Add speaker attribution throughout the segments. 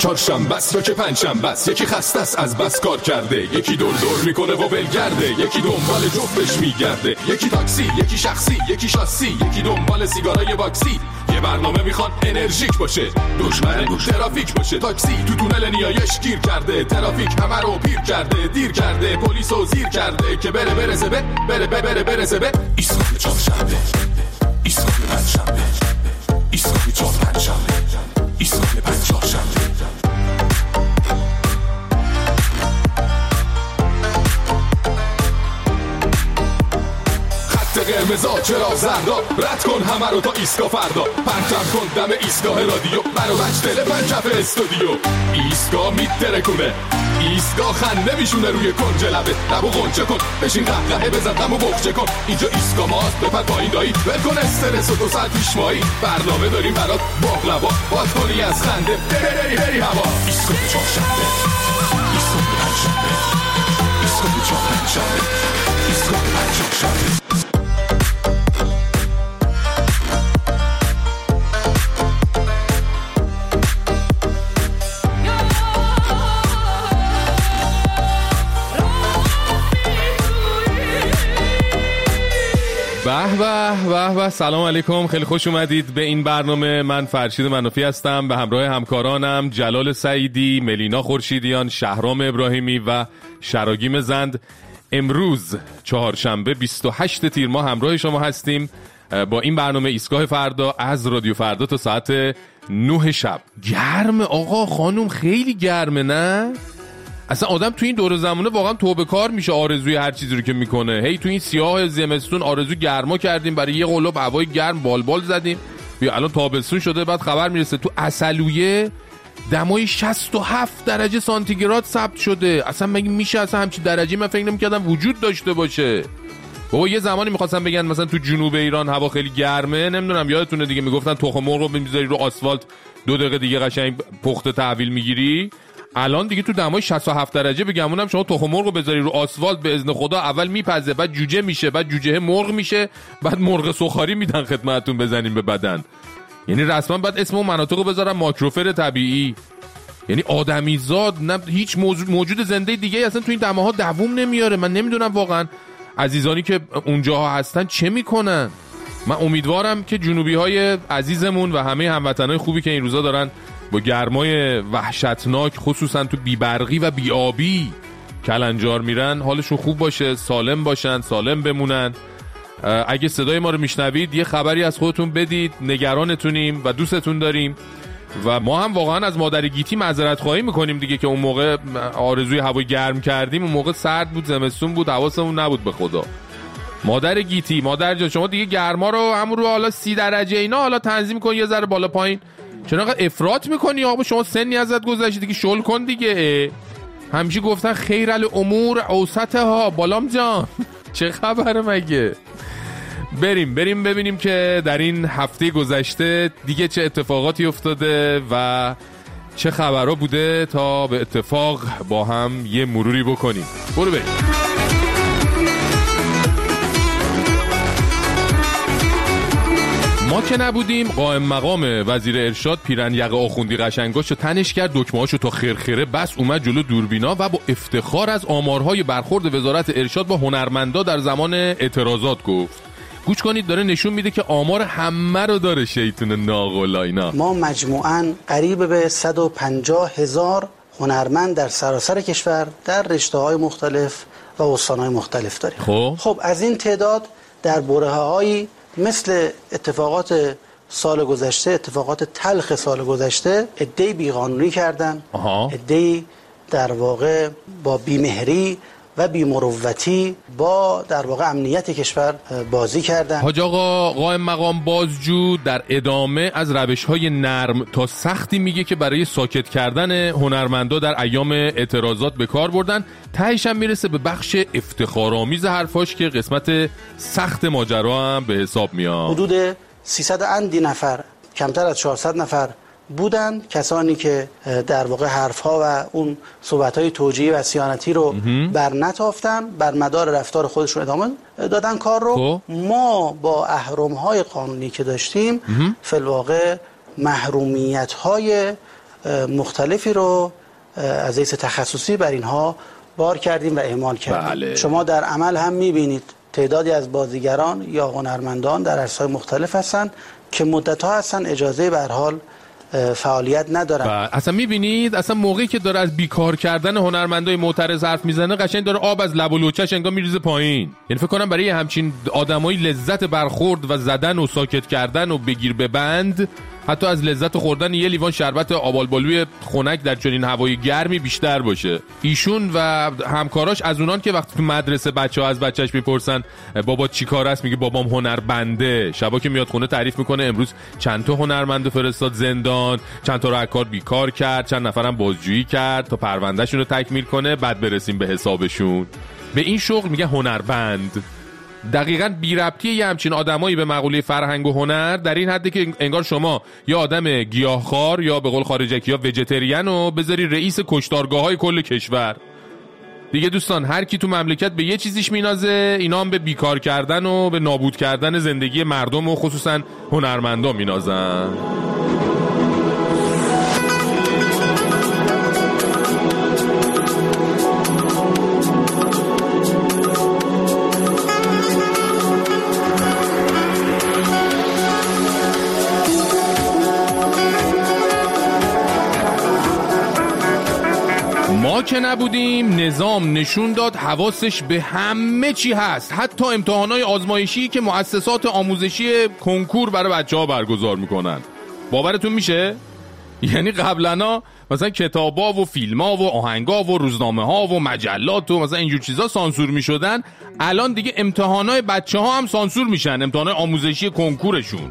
Speaker 1: چهارشنبه است یا که پنجشنبه است، یکی خسته است از بس کار کرده، یکی دور میکنه و ولگرده، یکی دنبال جفتش میگرده، یکی تاکسی، یکی شخصی، یکی شاسی، یکی دنبال سیگارای باکسی. یه برنامه میخواد انرژیک باشه، دشمن ترافیک باشه. تاکسی تو تونل نیایش گیر کرده، ترافیک همه رو پیر کرده، دیر کرده، پلیسو زیر کرده که برسه به ایستگاه چهارشنبه، ایستگاه پنجشنبه، ایستگاه چهارشنبه، ایستگاه پنجشنبه. قرمزا چرا زردا، رد کن همه رو تا ایستگاه فردا، پرچم کن دم ایستگاه رادیو، منو مجتله پنجف استودیو. ایستگاه میترکونه، ایستگاه خنده میشونه روی کنج لبه، لبو غنچه کن، بشین قهقهه بزن دمو بخچه کن. اینجا ایستگاه ماست، بپر پایین دایی، ول کن استرس و 2 ساعت پیش مایی، برنامه داریم برات باقلوا، باز کنی از خنده بری هوا. ایستگاه چهارشنبه، ایستگاه پنجشنبه، ایستگاه چهارشنبه، ایستگاه پنجشنبه.
Speaker 2: به سلام علیکم، خیلی خوش اومدید به این برنامه. من فرشید منافی هستم به همراه همکارانم جلال سعیدی، ملینا خورشیدیان، شهرام ابراهیمی و شراگیم زند. امروز چهارشنبه 28 تیر ماه همراه شما هستیم با این برنامه ایستگاه فردا از رادیو فردا تا ساعت 9 شب. گرمه آقا خانوم، خیلی گرمه نه؟ اصلا آدم تو این دور زمانه واقعا توبه کار میشه آرزوی هر چیزی رو که میکنه. هی تو این سیاه زمستون آرزو گرما کردیم، برای یه قلاب هوای گرم بالبال زدیم، بیا الان تابستون شده، بعد خبر میرسه تو عسلویه دمای 67 درجه سانتیگراد ثبت شده. اصلا مگه میشه اصلا همچین درجه؟ من فکر نمی‌کردم وجود داشته باشه. بابا یه زمانی می‌خواستم بگن مثلا تو جنوب ایران هوا خیلی گرمه، نمیدونم یادتونه دیگه، میگفتن تخم مرغ رو میذاری رو آسفالت 2 دقیقه دیگه قشنگ پخته تحویل میگیری. الان دیگه تو دمای 67 درجه بگمونم شما تخم مرغ رو بذاری رو آسفالت به اذن خدا اول میپزه، بعد جوجه میشه، بعد جوجه مرغ میشه، بعد مرغ سوخاری میدن خدمتتون بزنین به بدن. یعنی رسما بعد اسم اون مناطق رو بذارم ماکروفر طبیعی. یعنی آدمی زاد نه هیچ موجود زنده دیگه اصلا تو این دماها دووم نمیاره. من نمیدونم واقعا عزیزانی که اونجاها هستن چه میکنن. من امیدوارم که جنوبی های عزیزمون و همه هموطنای خوبی که این روزا دارن با گرمای وحشتناک خصوصا تو بیبرقی و بیابی کلنجار میرن حالشون خوب باشه، سالم باشن، سالم بمونن. اگه صدای ما رو میشنوید یه خبری از خودتون بدید، نگرانتونیم و دوستتون داریم و ما هم واقعا از مادر گیتی معذرت خواهی میکنیم دیگه که اون موقع آرزوی هوای گرم کردیم، اون موقع سرد بود، زمستون بود، حواسمون نبود به خدا. مادر گیتی، مادر جان، شما دیگه گرما رو همون رو حالا 30 درجه اینا حالا تنظیم کن یه ذره بالا پایین. چرا انقدر افراط میکنی آقا؟ شما سنی ازت گذشته دیگه، شل کن دیگه. همیشه گفتن خیر الامور اوسطها بالام جان. چه خبره مگه؟ بریم ببینیم که در این هفته گذشته دیگه چه اتفاقاتی افتاده و چه خبرها بوده تا به اتفاق با هم یه مروری بکنیم. برو بریم. ما که نبودیم، قائم مقام وزیر ارشاد پیرن یقه آخوندی قشنگاشو تنش کرد، دکمه‌هاشو تا خرخره بس اومد جلو دوربینا و با افتخار از آمارهای برخورد وزارت ارشاد با هنرمندا در زمان اعتراضات گفت. گوش کنید، داره نشون میده که آمار همه رو داره شیطون ناقلا اینا.
Speaker 3: ما مجموعاً قریب به 150,000 هنرمند در سراسر کشور در رشته‌های مختلف و استان‌های مختلف داریم. خب از این تعداد در برهه‌هایی مثل اتفاقات سال گذشته، اتفاقات تلخ سال گذشته، عده‌ای بیقانونی کردن، عده‌ای در واقع با بیمهری و بیمروتی با در واقع امنیت کشور بازی کردن.
Speaker 2: حاج آقا قائم مقام بازجو در ادامه از روش‌های نرم تا سختی میگه که برای ساکت کردن هنرمندا در ایام اعتراضات به کار بردن. تهش هم میرسه به بخش افتخارآمیز حرفاش که قسمت سخت ماجرا هم به حساب میاد.
Speaker 3: حدود 300 اندی نفر، کمتر از 400 نفر بودن کسانی که در واقع حرفها و اون صحبت‌های توجیهی و صیانتی رو بر نتافتن، بر مدار رفتار خودشون ادامه دادن کار رو. ما با اهرم‌های قانونی که داشتیم فی الواقع محرومیت‌های مختلفی رو از حیث تخصصی بر اینها بار کردیم و اعمال کردیم.
Speaker 2: بله.
Speaker 3: شما در عمل هم می‌بینید تعدادی از بازیگران یا هنرمندان در عرصه‌های مختلف هستند که مدت‌ها هستن اجازه به هر حال فعالیت ندارن.
Speaker 2: اصلا میبینید اصلا موقعی که داره از بیکار کردن هنرمندای معترض حرف میزنه قشنگ داره آب از لب و لوچش انگار میریزه پایین. یعنی فکر کنم برای همچین آدمایی لذت برخورد و زدن و ساکت کردن و بگیر ببند حتی از لذت خوردن یه لیوان شربت آبالبالوی خنک در چنین هوای گرمی بیشتر باشه. ایشون و همکاراش از اونان که وقتی تو مدرسه بچه‌ها از بچه‌اش میپرسن بابا چیکار است میگه بابام هنربنده. شبا که میاد خونه تعریف میکنه امروز چند تا هنرمند فرستاد زندان، چند تا رو از کار بیکار کرد، چند نفرم بازجویی کرد تا پروندهشون رو تکمیل کنه بعد برسیم به حسابشون. به این شغل میگه هنربند. دقیقاً بی ربطی یه همچین آدمایی به مقوله فرهنگ و هنر در این حده که انگار شما یا آدم گیاهخوار یا به قول خارجکی یا ویجیتریان رو بذاری رئیس کشتارگاه‌های کل کشور. دیگه دوستان هر کی تو مملکت به یه چیزیش مینازه، اینا هم به بیکار کردن و به نابود کردن زندگی مردم و خصوصاً هنرمندان مینازن. ما که نبودیم نظام نشون داد حواسش به همه چی هست، حتی امتحانات آزمایشی که مؤسسات آموزشی کنکور برای بچه‌ها برگزار میکنن. باورتون میشه؟ یعنی قبلا مثلا کتابا و فیلم‌ها و آهنگا و روزنامه‌ها و مجلات و مثلا اینجور چیزا سانسور میشدن، الان دیگه امتحانات بچه‌ها هم سانسور میشن، امتحانات آموزشی کنکورشون.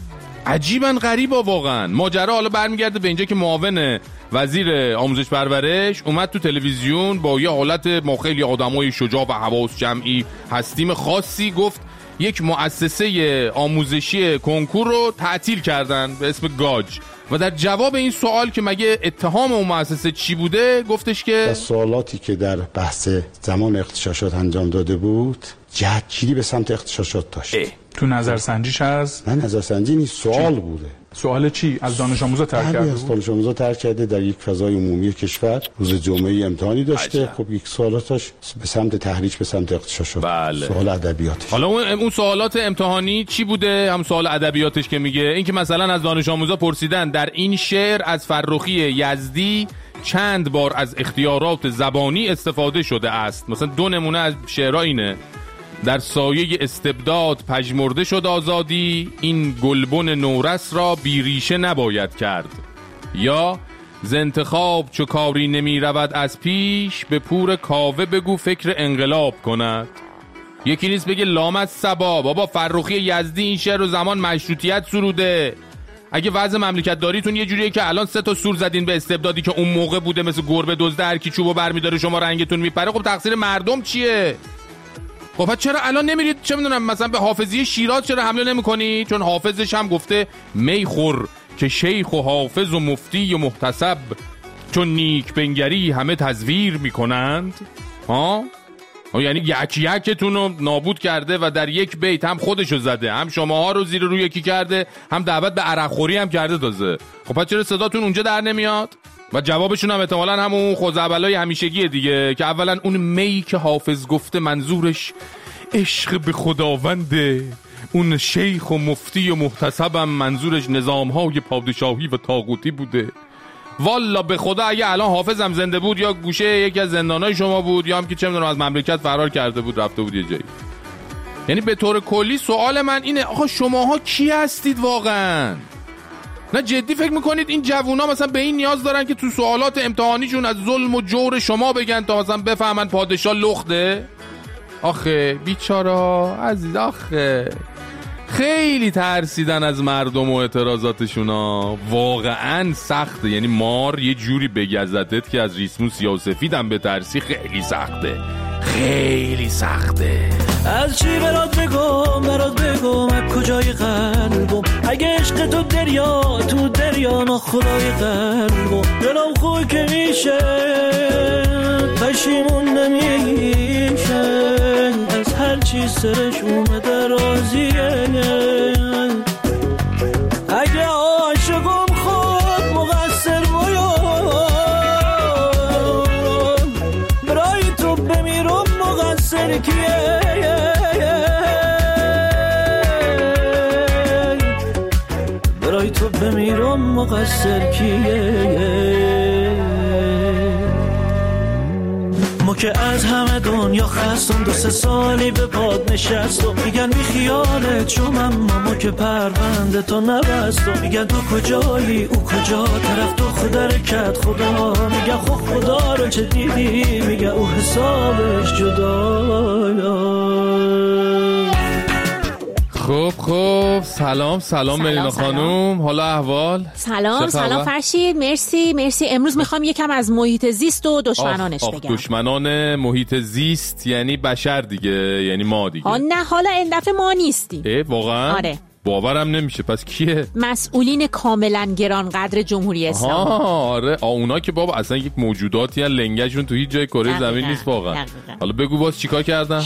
Speaker 2: عجیباً غریبا واقعاً. ماجرا حالا برمیگرده به اینجا که معاون وزیر آموزش پرورش اومد تو تلویزیون با یه حالت ما خیلی آدمای شجاع و حواس جمعی هستیم خاصی گفت یک مؤسسه آموزشی کنکور رو تعطیل کردن به اسم گاج و در جواب این سوال که مگه اتهام اون مؤسسه چی بوده گفتش که
Speaker 4: سوالاتی که در بحث زمان اغتشاشات انجام داده بود جهتگیری به سمت اغتشاشات داشت.
Speaker 5: تو نظرسنجیش هست؟
Speaker 4: نه نظرسنجی نیست، سوال بوده.
Speaker 5: سوال چی؟ از دانش آموزا ترک کرده بود؟
Speaker 4: از دانش آموزا ترک کرده در یک فضای عمومی کشور روز جمعه امتحانی داشته. خب یک سوالاتش به سمت تحریک به سمت اغتشاشات.
Speaker 2: بله.
Speaker 4: سوال ادبیاتش.
Speaker 2: حالا اون سوالات امتحانی چی بوده؟ هم سوال ادبیاتش که میگه این که مثلا از دانش آموزا پرسیدن در این شعر از فرخی یزدی چند بار از اختیارات زبانی استفاده شده است. مثلا دو نمونه از شعرها اینه: در سایه استبداد پژمرده شد آزادی، این گلبن نورس را بیریشه نباید کرد. یا ز انتخاب چو کاری نمی رود از پیش، به پور کاوه بگو فکر انقلاب کند. یکی نیست بگه لامت صبا بابا فرخی یزدی این شعر و زمان مشروطیت سروده. اگه وضع مملکت داریتون یه جوریه که الان 3 تا سور زدین به استبدادی که اون موقع بوده مثل گربه دزده هر کی چوبو برمی‌داره شما رنگتون میپره، خب تقصیر مردم چیه؟ خب چرا الان نمیرید چه میدونم مثلا به حافظی شیراز چرا حمله نمیکنی؟ چون حافظش هم گفته میخور که شیخ و حافظ و مفتی و محتسب چون نیک بنگری همه تزویر میکنند. ها؟ یعنی یکتون رو نابود کرده و در یک بیت هم خودشو زده، هم شماها رو زیر روی یکی کرده، هم دعوت به عرق خوری هم کرده تازه. خب چرا صداتون اونجا در نمیاد؟ و جوابشون هم احتمالاً همون خزعبلای همیشگیه دیگه که اولا اون می که حافظ گفته منظورش عشق به خداونده، اون شیخ و مفتی و محتسبم منظورش نظامهای پادشاهی و طاغوتی بوده. والا به خدا اگه الان حافظم زنده بود یا گوشه یکی از زندانای شما بود یا هم که چه میدونم از مملکت فرار کرده بود رفته بود یه جایی. یعنی به طور کلی سوال من اینه آقا شماها کی هستید واقعا؟ نه جدی فکر میکنید این جوونا مثلا به این نیاز دارن که تو سوالات امتحانیشون از ظلم و جور شما بگن تا مثلا بفهمن پادشاه لخته؟ آخه بیچارا عزیز، آخه خیلی ترسیدن از مردم و اعتراضاتشونا. واقعا سخته، یعنی مار یه جوری بگزدت که از ریسموس یا سفیدم به ترسی خیلی سخته، خیلی سخته.
Speaker 6: از چی برات بگم از کجای قلبم، اگه عشق تو دریا ما خدای قلبم. دلم خوب که میشه پشیمون نمیشه، از هر چی سرش اومده راضیه. اگه عاشقم خود مقصر باید بمیرم مقصر کیه؟ ما که از همه دنیا خستم 2-3 سالی به پاد نشستم میگن بی خیالت شم اما ما که پرونده تا نبستم میگن تو کجایی او کجا طرف تو خدا رکت خدا میگن خدا رو چه دیدی میگن او حسابش جدا.
Speaker 2: خب سلام ملینا خانوم، حالا احوال؟
Speaker 7: سلام فرشید، مرسی. امروز میخوام یکم از محیط زیست و دشمنانش بگم.
Speaker 2: دشمنان محیط زیست یعنی بشر دیگه، یعنی ما دیگه.
Speaker 7: نه حالا این دفعه ما نیستیم.
Speaker 2: واقعا؟
Speaker 7: آره.
Speaker 2: باورم نمیشه. پس کیه؟ مسئولین
Speaker 7: کاملا گرانقدر جمهوری اسلامی.
Speaker 2: آره اونا که بابا اصلا یک موجوداتی هستن، لنگشون تو هیچ جای کره زمین نیست واقعا. حالا بگو باز چیکار کردن؟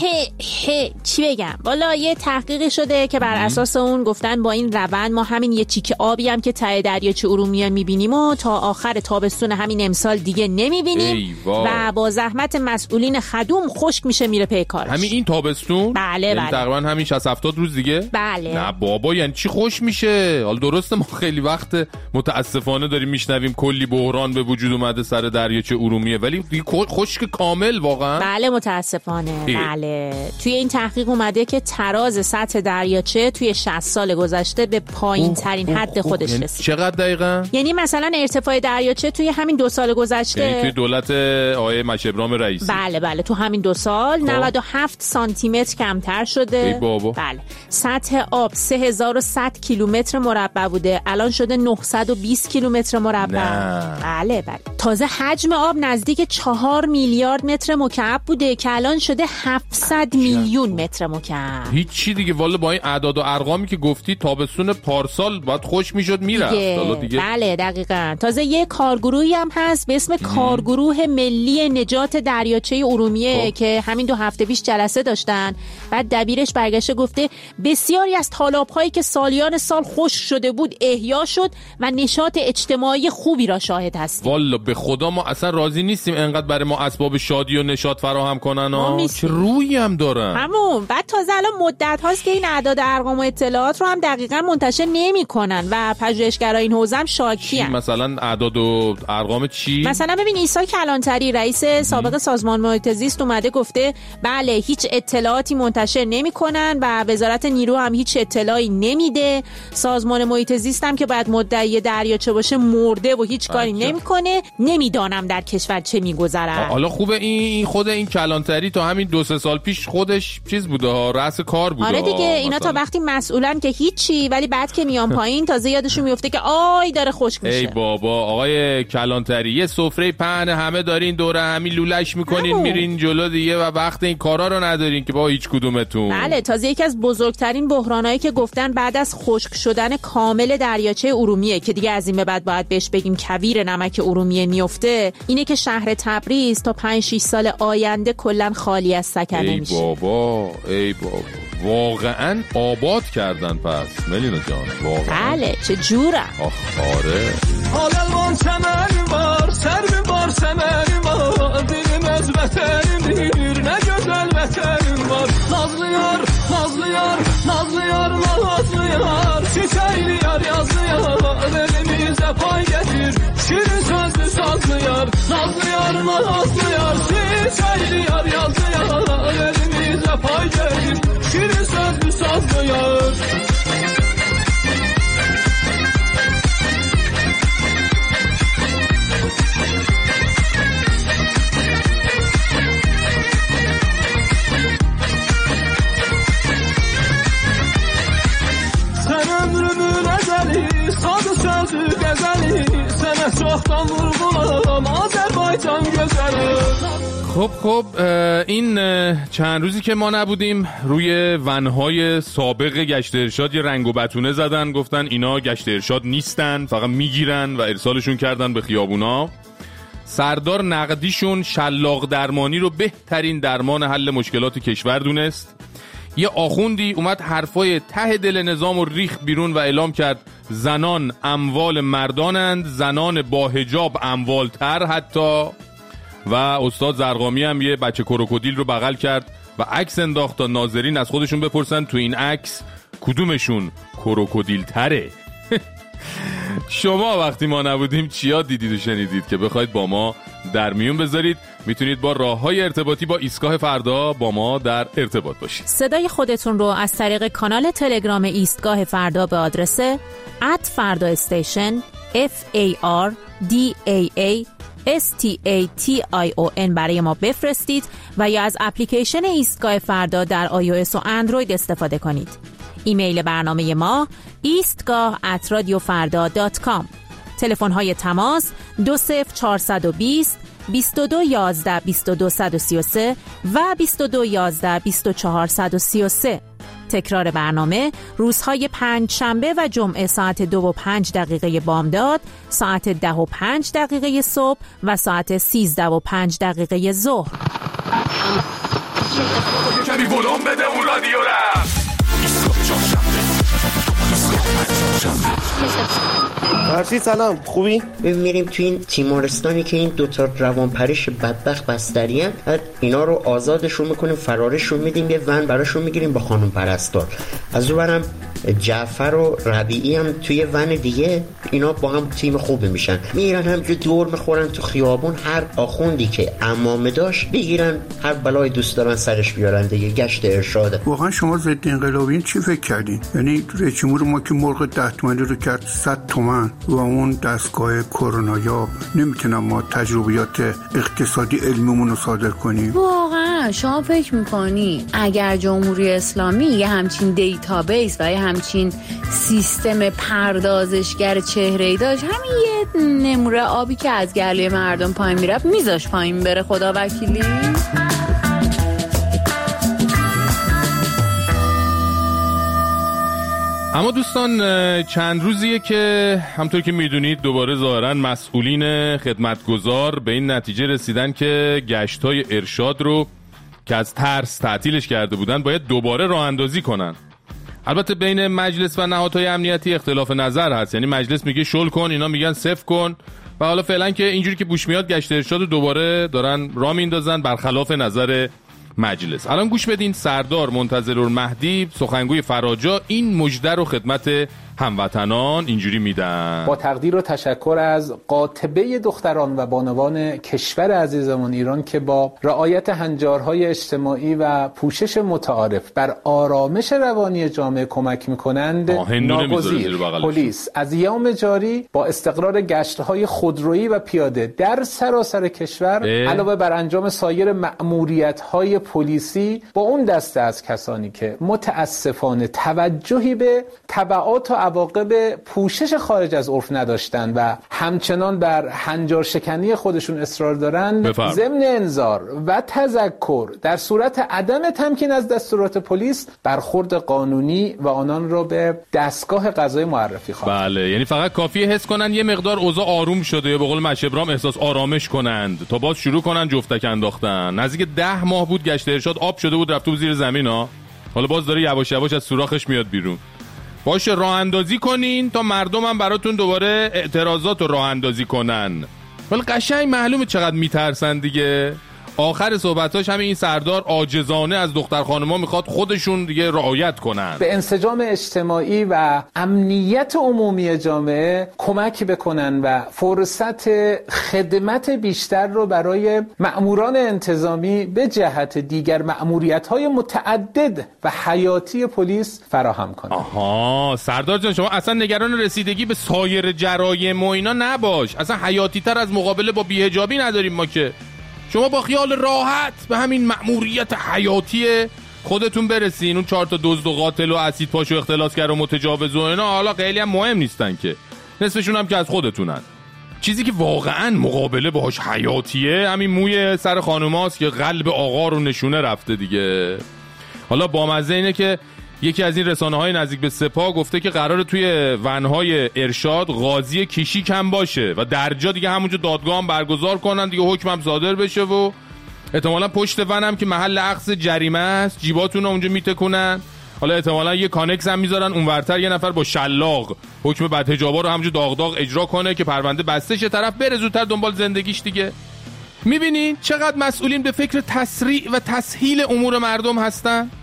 Speaker 7: چی بگم؟ والا یه تحقیقی شده که بر اساس اون گفتن با این روند ما همین یه چیک آبی هم که ته دریاچه ارومیه میبینیم و تا آخر تابستون همین امسال دیگه نمیبینیم و با زحمت مسئولین خدوم خشک میشه میره پی کارش.
Speaker 2: همین این تابستون؟
Speaker 7: بله.
Speaker 2: تقریبا همین 60-70 روز دیگه؟
Speaker 7: بله.
Speaker 2: نه بابا یعنی چی خوش میشه؟ حالا درسته ما خیلی وقت متاسفانه داریم میشنویم کلی بحران به وجود اومده سر دریاچه ارومیه، ولی خشک کامل واقعا؟
Speaker 7: بله متاسفانه. بله توی این تحقیق اومده که تراز سطح دریاچه توی 60 سال گذشته به پایین ترین حد خودش رسید.
Speaker 2: چقدر دقیقاً؟
Speaker 7: یعنی مثلا ارتفاع دریاچه توی همین 2 سال گذشته،
Speaker 2: یعنی توی دولت آقای مهدی ابراهیم رئیسی،
Speaker 7: بله تو همین 2 سال 97 سانتی متر کمتر شده.
Speaker 2: ای بابا.
Speaker 7: بله سطح آب 3100 کیلومتر مربع بوده، الان شده 920 کیلومتر مربع. بله تازه حجم آب نزدیک 4 میلیارد متر مکعب بوده که الان شده 700 میلیون متر مکعب.
Speaker 2: هیچ دیگه والا با این اعداد و ارقامی که گفتی تابستون پارسال باید خوش میشد میرفت دیگه.
Speaker 7: بله دقیقاً. تازه یه کارگروهی هم هست به اسم کارگروه ملی نجات دریاچه ارومیه که همین 2 هفته پیش جلسه داشتن. بعد دبیرش برگشته گفته بسیاری از تالاب‌هایی که سالیان سال خشک شده بود احیا شد و نشاط اجتماعی خوبی را شاهد هستیم.
Speaker 2: والا به خدا ما اصلا راضی نیستیم انقدر برای ما اسباب شادی و نشاط فراهم کنن. چه رویی هم دارن
Speaker 7: همون. بعد تازه الان مدت هاست که این اعداد ارقام و اطلاعات رو هم دقیقاً منتشر نمی‌کنن و پژوهشگرای این حوزه هم شاکی ان.
Speaker 2: مثلا اعداد و ارقام چی؟
Speaker 7: مثلا ببین عیسی کلانتری رئیس سابق سازمان محیط زیست اومده گفته بله هیچ اطلاعاتی منتشر نمی‌کنن و وزارت نیرو هم هیچ اطلاعی نمیده. سازمان محیط زیست هم که باید مدعی دریاچه باشه مرده و هیچ کاری نمیکنه. نمیدانم در کشور چه میگذره.
Speaker 2: حالا خوبه این خود این کلانتری تا همین 2-3 سال پیش خودش چیز بوده ها، رأس کار بوده.
Speaker 7: آره دیگه اینا تا وقتی مسئولن که هیچی، ولی بعد که میان پایین تازه یادشون میفته که آی داره خشک میشه.
Speaker 2: ای بابا آقای کلانتری یه سفره پهن همه دارین دوره همین لولش میکنین میرین جلو دیگه و وقت این کارا رو ندارین که با هیچ کدومتون.
Speaker 7: بله تازه یکی از بزرگترین بحرانایی که گفتن بعد از خشک شدن کامل دریاچه ارومیه که دیگه از این به بعد باید بهش بگیم کویر نمک ارومیه میفته، اینه که شهر تبریز تا 5-6 سال آینده کلا خالی از سکنه میشه.
Speaker 2: ای بابا واقعا آباد کردن پس ملینا جان واقعا.
Speaker 7: بله چه جورم.
Speaker 2: آره
Speaker 6: حالا چمن بار سر بار سمن بار دیرم از وطن دیر نگذل وطن بار نازlı yar nazlı yar nazlı yar nazlı yar çiçeğli yar yazlı yar elimize pay getir şirin sözlü sazlı yar nazlı yar nazlı yar çiçeğli yar yazlı yar elimize pay getir şirin sözlü sazlı yar.
Speaker 2: خب این چند روزی که ما نبودیم روی ونهای سابق گشت ارشاد یه رنگ و بتونه زدن، گفتن اینا گشت ارشاد نیستن فقط میگیرن و ارسالشون کردن به خیابونا. سردار نقدیشون شلاق درمانی رو بهترین درمان حل مشکلات کشور دونست. یه آخوندی اومد حرفای ته دل نظام رو ریخ بیرون و اعلام کرد زنان اموال مردانند، زنان با حجاب اموالتر حتی. و استاد زرقامی هم یه بچه کروکودیل رو بغل کرد و عکس انداخت تا ناظرین از خودشون بپرسن تو این عکس کدومشون کروکودیل تره. شما وقتی ما نبودیم چیا دیدید و شنیدید که بخواید با ما در میون بذارید؟ میتونید با راه‌های ارتباطی با ایستگاه فردا با ما در ارتباط باشید.
Speaker 7: صدای خودتون رو از طریق کانال تلگرام ایستگاه فردا به آدرس @fardastation FARDAASTATION برای ما بفرستید و یا از اپلیکیشن ایستگاه فردا در iOS و اندروید استفاده کنید. ایمیل برنامه ما eastgah@radiofarda.com. تلفن‌های تماس 20420 2211 2233 و 2211 2433. تکرار برنامه روزهای پنجشنبه و جمعه ساعت 2:05 بامداد، ساعت 10:05 صبح و ساعت 13:05 ظهر.
Speaker 1: کمی ولوم بده اون رادیو را.
Speaker 8: فرشید سلام، خوبی؟ میریم تو این تیمارستانی که این دوتا روانپریش بدبخت بستری هن، اینا رو آزادشون میکنیم، فرارشون میدیم، یه ون براشون میگیریم با خانم پرستار. از اون برم جعفر و ربیعی هم توی ون دیگه، اینا با هم تیم خوبی میشن، میرن همجور دور میخورن تو خیابون، هر آخوندی که عمامه داشت بگیرن، هر بلای دوست دارن سرش بیارن دیگه. گشت ارشاده.
Speaker 9: واقعا شما ضد انقلابیین چی فکر کردین؟ یعنی رژیم ما که مرغ 10 تومانی رو کرد 100 تومن و اون دستگاه کرونایاب، نمیتونم ما تجربیات اقتصادی علمیمون رو صادر کنیم؟
Speaker 10: واقعا شما فکر میکنی اگر جمهوری اسلامی یه همچین دیتابیس و یه همچین سیستم پردازشگر چهره‌ای داشت، همین یه نمره آبی که از گلوی مردم پایین میرفت میذاش پایین بره؟ خدا وکیلی.
Speaker 2: اما دوستان چند روزیه که همطور که میدونید دوباره ظاهراً مسئولین خدمتگزار به این نتیجه رسیدن که گشت‌های ارشاد رو که از ترس تعطیلش کرده بودن باید دوباره راه اندازی کنن. البته بین مجلس و نهادهای امنیتی اختلاف نظر هست، یعنی مجلس میگه شل کن، اینا میگن صفر کن، و حالا فعلا که اینجوری که بوش میاد گشت ارشاد رو دوباره دارن راه میندازن برخلاف نظر مجلس. الان گوش بدین سردار منتظرالمهدی سخنگوی فراجا این مژده رو خدمت هموطنان اینجوری میدن:
Speaker 11: با تقدیر و تشکر از قاطبه دختران و بانوان کشور عزیزمون ایران که با رعایت هنجارهای اجتماعی و پوشش متعارف بر آرامش روانی جامعه کمک میکنند، ناگزیر پلیس از ایام جاری با استقرار گشت‌های خودرویی و پیاده در سراسر کشور علاوه بر انجام سایر مأموریت‌های پلیسی با اون دسته از کسانی که متاسفانه توجهی به تبعات و عواقب پوشش خارج از عرف نداشتن و همچنان بر هنجار شکنی خودشون اصرار دارند، ضمن انذار و تذکر در صورت عدم تمکین از دستورات پلیس برخورد قانونی و آنان را به دستگاه قضایی معرفی خواهند.
Speaker 2: بله، یعنی فقط کافیه حس کنن یه مقدار اوضاع آروم شده، یا به قول مشبرام احساس آرامش کنند تا باز شروع کنن جفتک انداختن. نزدیک 10 ماه بود گشت ارشاد آب شده بود رفته بود زیر زمین ها، حالا باز داره یواش یواش از سوراخش میاد بیرون. باشه راه اندازی کنین تا مردم هم براتون دوباره اعتراضات رو راه اندازی کنن. ولی قشنگ معلومه چقدر میترسن دیگه. آخر صحبتاش همین این سردار عاجزانه از دختر خانم‌ها میخواد خودشون دیگه رعایت کنن،
Speaker 11: به انسجام اجتماعی و امنیت عمومی جامعه کمک بکنن و فرصت خدمت بیشتر رو برای مأموران انتظامی به جهت دیگر مأموریت‌های متعدد و حیاتی پلیس فراهم کنن.
Speaker 2: آها سردار جان، شما اصلا نگران رسیدگی به سایر جرایم و اینا نباش، اصلا حیاتی‌تر از مقابله با بی‌حجابی نداریم ما که. شما با خیال راحت به همین مأموریت حیاتی خودتون برسین. اون 4 تا دزد و قاتل و اسید پاش و اختلاسگر و متجاوز و اینا حالا خیلی هم مهم نیستن که، نصفشون هم که از خودتونن. چیزی که واقعا مقابله باهاش حیاتیه همین موی سر خانوماست که قلب آقا رو نشونه رفته دیگه. حالا بامزه اینه که یکی از این رسانه‌های نزدیک به سپاه گفته که قراره توی ونهای ارشاد قاضی کیشی کم باشه و درجا دیگه همونجا دادگاه هم برگزار کنن دیگه، حکم هم صادر بشه و احتمالاً پشت ون هم که محل اخذ جریمه است جیباتون رو اونجا میتکونن. حالا احتمالاً یه کانکس هم میذارن اونورتر یه نفر با شلاق حکم بدحجابا رو همونجا داغ داغ اجرا کنه که پرونده بسته شه، طرف بره زودتر دنبال زندگیش دیگه. میبینین چقدر مسئولین به فکر تسریع و تسهیل امور مردم هستن؟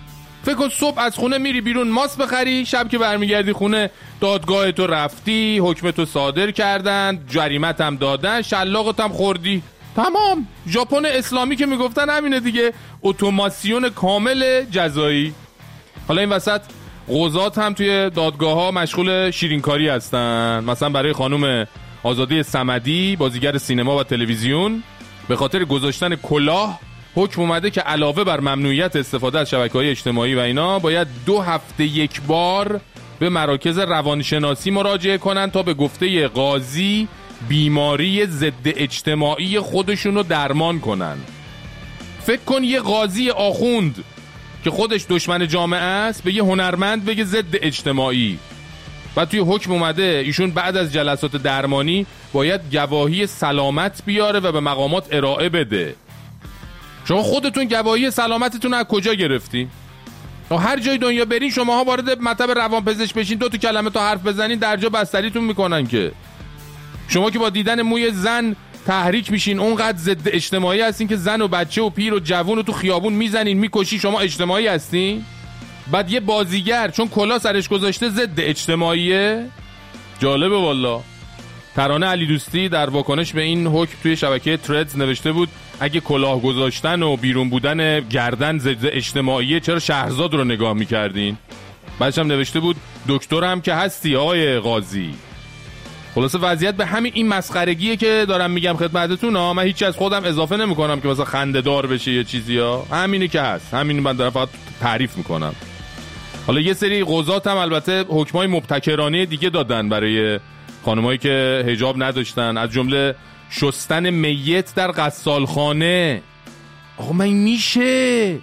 Speaker 2: فکر کن صبح از خونه میری بیرون ماست بخری، شب که برمیگردی خونه دادگاه تو رفتی، حکم تو صادر کردن، جریمت هم دادن، شلاقت هم خوردی، تمام. ژاپن اسلامی که میگفتن همینه دیگه، اتوماسیون کامل جزایی. حالا این وسط قضات هم توی دادگاه ها مشغول شیرینکاری هستن. مثلا برای خانم آزاده صمدی بازیگر سینما و تلویزیون به خاطر گذاشتن کلاه حکم اومده که علاوه بر ممنوعیت استفاده از شبکه‌های اجتماعی و اینا باید 2 هفته یک بار به مراکز روانشناسی مراجعه کنن تا به گفته قاضی بیماری ضد اجتماعی خودشون رو درمان کنن. فکر کن یه قاضی آخوند که خودش دشمن جامعه است به یه هنرمند بگه ضد اجتماعی. بعد توی حکم اومده ایشون بعد از جلسات درمانی باید گواهی سلامت بیاره و به مقامات ارائه بده. شما خودتون گواهی سلامتتون از کجا گرفتی؟ هر جای دنیا برین شماها وارد مطب روانپزشک بشین 2 کلمه تا حرف بزنین درجا بستریتون میکنن. که شما که با دیدن موی زن تحریک میشین اونقدر ضد اجتماعی هستین که زن و بچه و پیر و جوون رو تو خیابون میزنین میکشی، شما اجتماعی هستین؟ بعد یه بازیگر چون کلاه سرش گذاشته ضد اجتماعیه؟ جالبه والا. ترانه علی دوستی در واکنش به این حکم توی شبکه تردز نوشته بود اگه کلاه گذاشتن و بیرون بودن گردن ضد اجتماعیه چرا شهرزاد رو نگاه میکردین؟ بعدش هم نوشته بود دکترم که هستی آقای قاضی. خلاصه وضعیت به همین این مسخرگیه که دارم میگم خدمتتون ها. من هیچی از خودم اضافه نمیکنم که مثلا خنده دار بشه یه چیزی ها، همینی که هست، همین من دارم فقط تعریف میکنم. حالا یه سری قضات هم البته حکمای مبتکرانه دیگه دادن برای خانمایی که حجاب نداشتن، از جمله شستن میت در غسالخانه. آقا من میشه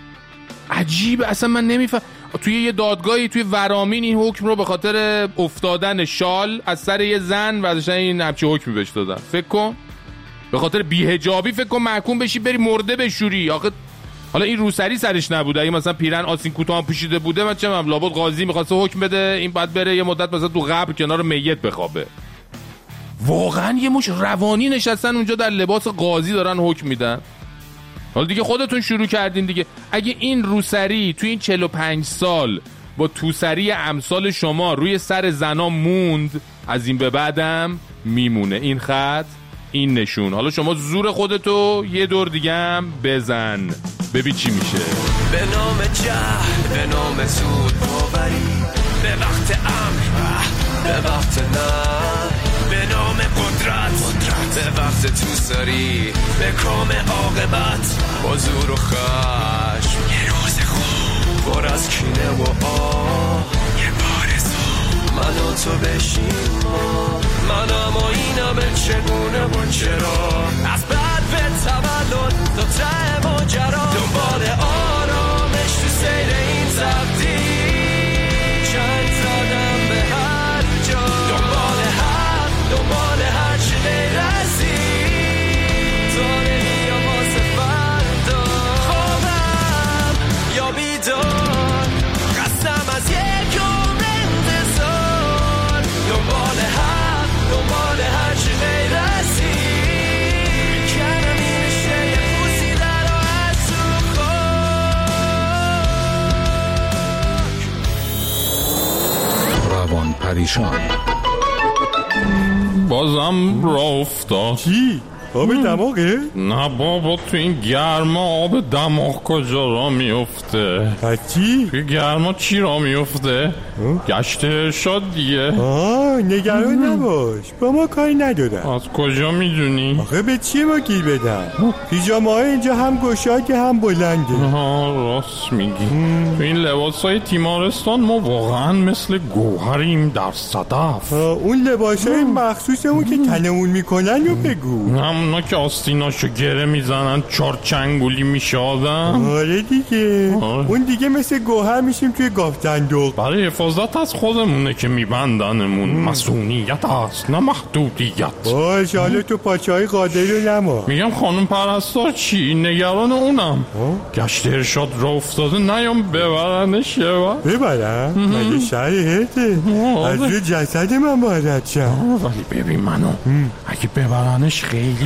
Speaker 2: عجیبه اصلا، من نمیفهم. توی یه دادگاهی توی ورامین این حکم رو به خاطر افتادن شال از سر یه زن ورداشتن این همچه حکمی بهش دادن. فکر کن به خاطر بی‌حجابی فکر کن محکوم بشی بری مرده بشوری. آخه حالا این روسری سرش نبوده، اگه مثلا پیرن آستین کوتاه هم پوشیده بوده من چه می‌دونم لابد قاضی می‌خواسته حکم بده این بعد بره یه مدت مثلا تو قبر کنار میت بخوابه. واقعا یه مش روانی نشستن اونجا در لباس قاضی دارن حکم میدن. حالا دیگه خودتون شروع کردین دیگه. اگه این روسری تو این 45 سال با توسری امثال شما روی سر زنا موند، از این به بعدم میمونه این خط، این نشون. حالا شما زور خودتو یه دور دیگه هم بزن ببین چی میشه.
Speaker 12: به نام جهل، به نام سود باوری، به وقت امر، به وقت نه، به نام قدرت، به وقت توسری، به کام عاقبت، با زور و خشم، یه روز خوب پر از کینه و آه، یه بارزو من و تو بشیم ما، منم و اینم چگونه و چرا، از بعد به تولد تا ته ماجرا، دنبال آرامش تو سیر این تبدیل، چند زدم به هر جا، دنبال هر چی غیرسی، داره یا واسه فردا، خوابم یا بیدار، قسم از یک عمر انتظار، دنبال هر چی غیرسی، میکنم این رشته یه پوسی در و از تو خاک.
Speaker 1: روان پریشان بازم راه افتاد.
Speaker 13: چی؟ آب دماغه؟
Speaker 1: نه بابا تو این گرما آب دماغ کجا را میفته؟
Speaker 13: چی؟
Speaker 1: توی گرما چی را میفته؟ گشت ارشاد دیگه.
Speaker 13: نگران نباش با ما کاری ندارم.
Speaker 1: از کجا میدونی؟
Speaker 13: آخه به چی ما گیر بدم؟ پیژامه های اینجا هم گشاده هم بلنده.
Speaker 1: راست میگی. تو این لباس های تیمارستان ما واقعا مثل گوهریم در صدف.
Speaker 13: اون لباس های مخصوصمون که تنمون میکنن رو بگو.
Speaker 1: همونا که آستیناشو گره میزنن 4 چنگولی میشه آدم.
Speaker 13: آره دیگه. اون دیگه مثل گوهر میشیم توی گاف صندوق.
Speaker 1: برای حفاظت از خودمونه که میبندنمون. مسئولیت است نه محدودیت.
Speaker 13: باش حالا تو پاچه های قادری رو نما.
Speaker 1: میگم خانم پرستار چی؟ نگران اونم. گشت ارشاد را افتاده نیام ببرنش یه بار.
Speaker 13: ببرم؟ مگه شهر هرته؟ از روی جسد من باید شم.
Speaker 1: ولی ببین منو اگه ببرنش خیلی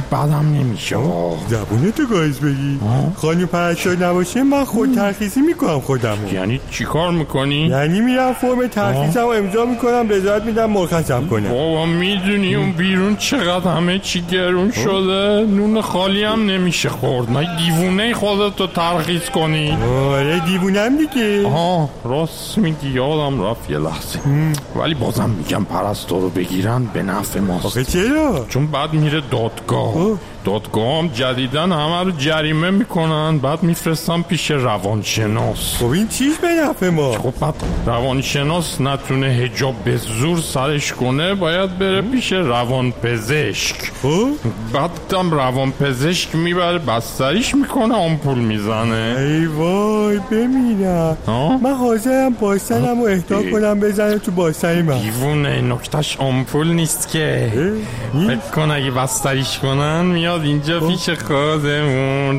Speaker 14: خیلی بدم نمیشه.
Speaker 13: زبونتو گاز بگی. خانم پرستار نباشه من خود ترخیصی میکنم خودمو.
Speaker 14: یعنی چی کار میکنی؟
Speaker 13: یعنی میرم فرم ترخیصم امضا میکنم، رضایت میدم مرخصم کنم.
Speaker 14: بابا میدونی اون بیرون چقدر همه چی گرون شده، نون خالی هم نمیشه خورد. من دیوونه خودتو ترخیص کنی.
Speaker 13: آره دیوونم دیگه.
Speaker 14: راست میگی، یادم رفت یه لحظه. ولی بازم میگم پرستار رو بگیرن به نفع ماست.
Speaker 13: آخه چرا؟
Speaker 14: چون بعد میره دادگاه. دادگاه هم جدیدن همه رو جریمه میکنن، بعد میفرستن پیش روانشناس.
Speaker 13: خب این چیز به نفع ما؟
Speaker 14: خب بعد روانشناس نتونه حجاب به زور سرش کنه، باید بره پیش روانپزشک. بعد هم روانپزشک میبره بستریش میکنه، آمپول میزنه.
Speaker 13: ای وای بمیرم. من حاضرم باسنم رو اهدا کنم بزنه تو باسنی من.
Speaker 14: دیوونه، نکتش آمپول نیست که. فکر کن اگه بستریش کنن میاد اینجا پیش خودمون.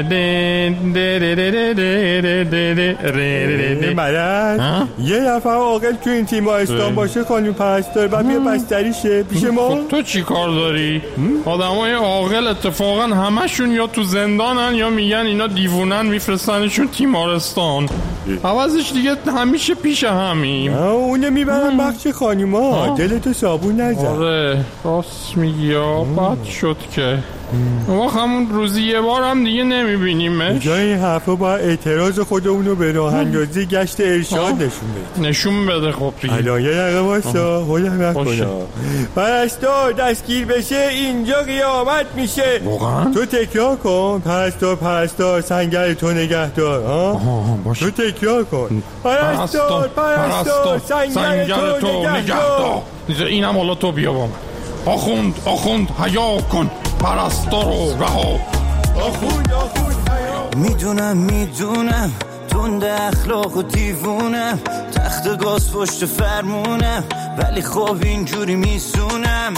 Speaker 13: مرد یه نفر عاقل تو این تیمارستان باشه خانم پرستار بعد بیا بستریشه پیش ما.
Speaker 14: خب تو چی کار داری؟ آدمای عاقل اتفاقا همشون یا تو زندانن یا میگن اینا دیوونن میفرستنشون تیمارستان. عوضش دیگه همیشه پیش همیم.
Speaker 13: اونه میبرن بخش خانوما. دلتو صابون نزن.
Speaker 14: آره راست میگی. بد شد که ما همون روزی یه بار هم دیگه نمیبینیمش.
Speaker 13: جای این حرفا باید اعتراض خودمونو به راه اندازی گشت ارشاد
Speaker 14: نشون بده. خب دیگه
Speaker 13: الان یه دقیقه واسا هولم نکنم. پرستار دستگیر بشه اینجا قیامت میشه.
Speaker 14: واقعا؟
Speaker 13: تو تکرار کن. پرستار سنگر تو نگهدار. تو تکرار کن. پرستار سنگر تو نگهدار.
Speaker 14: اینم حالا تو بیا با من. آخوند حیا کن، پرستار رو رها.
Speaker 15: آخوند حیا. میدونم تنده اخلاق و دیوونم، تخت گاز پشت فرمونم، ولی خب اینجوری میسونم.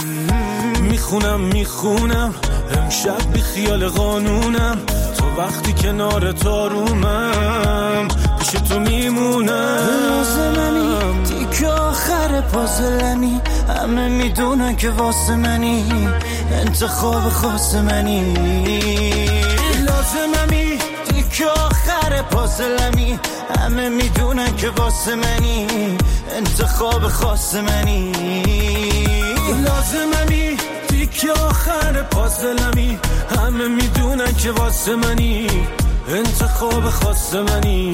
Speaker 15: میخونم امشب بی خیال قانونم، تو وقتی کنار تارومم پیش تو میمونم. لازممی تیک آخر پازلمی، همه میدونن که واسه منی انتخاب خاص منی. لازممی تیک آخر پازلمی، همه میدونن که واسه منی انتخاب خاص منی. لازممی تیک آخر پازلمی، همه میدونن که واسه منی انتخاب خاص منی.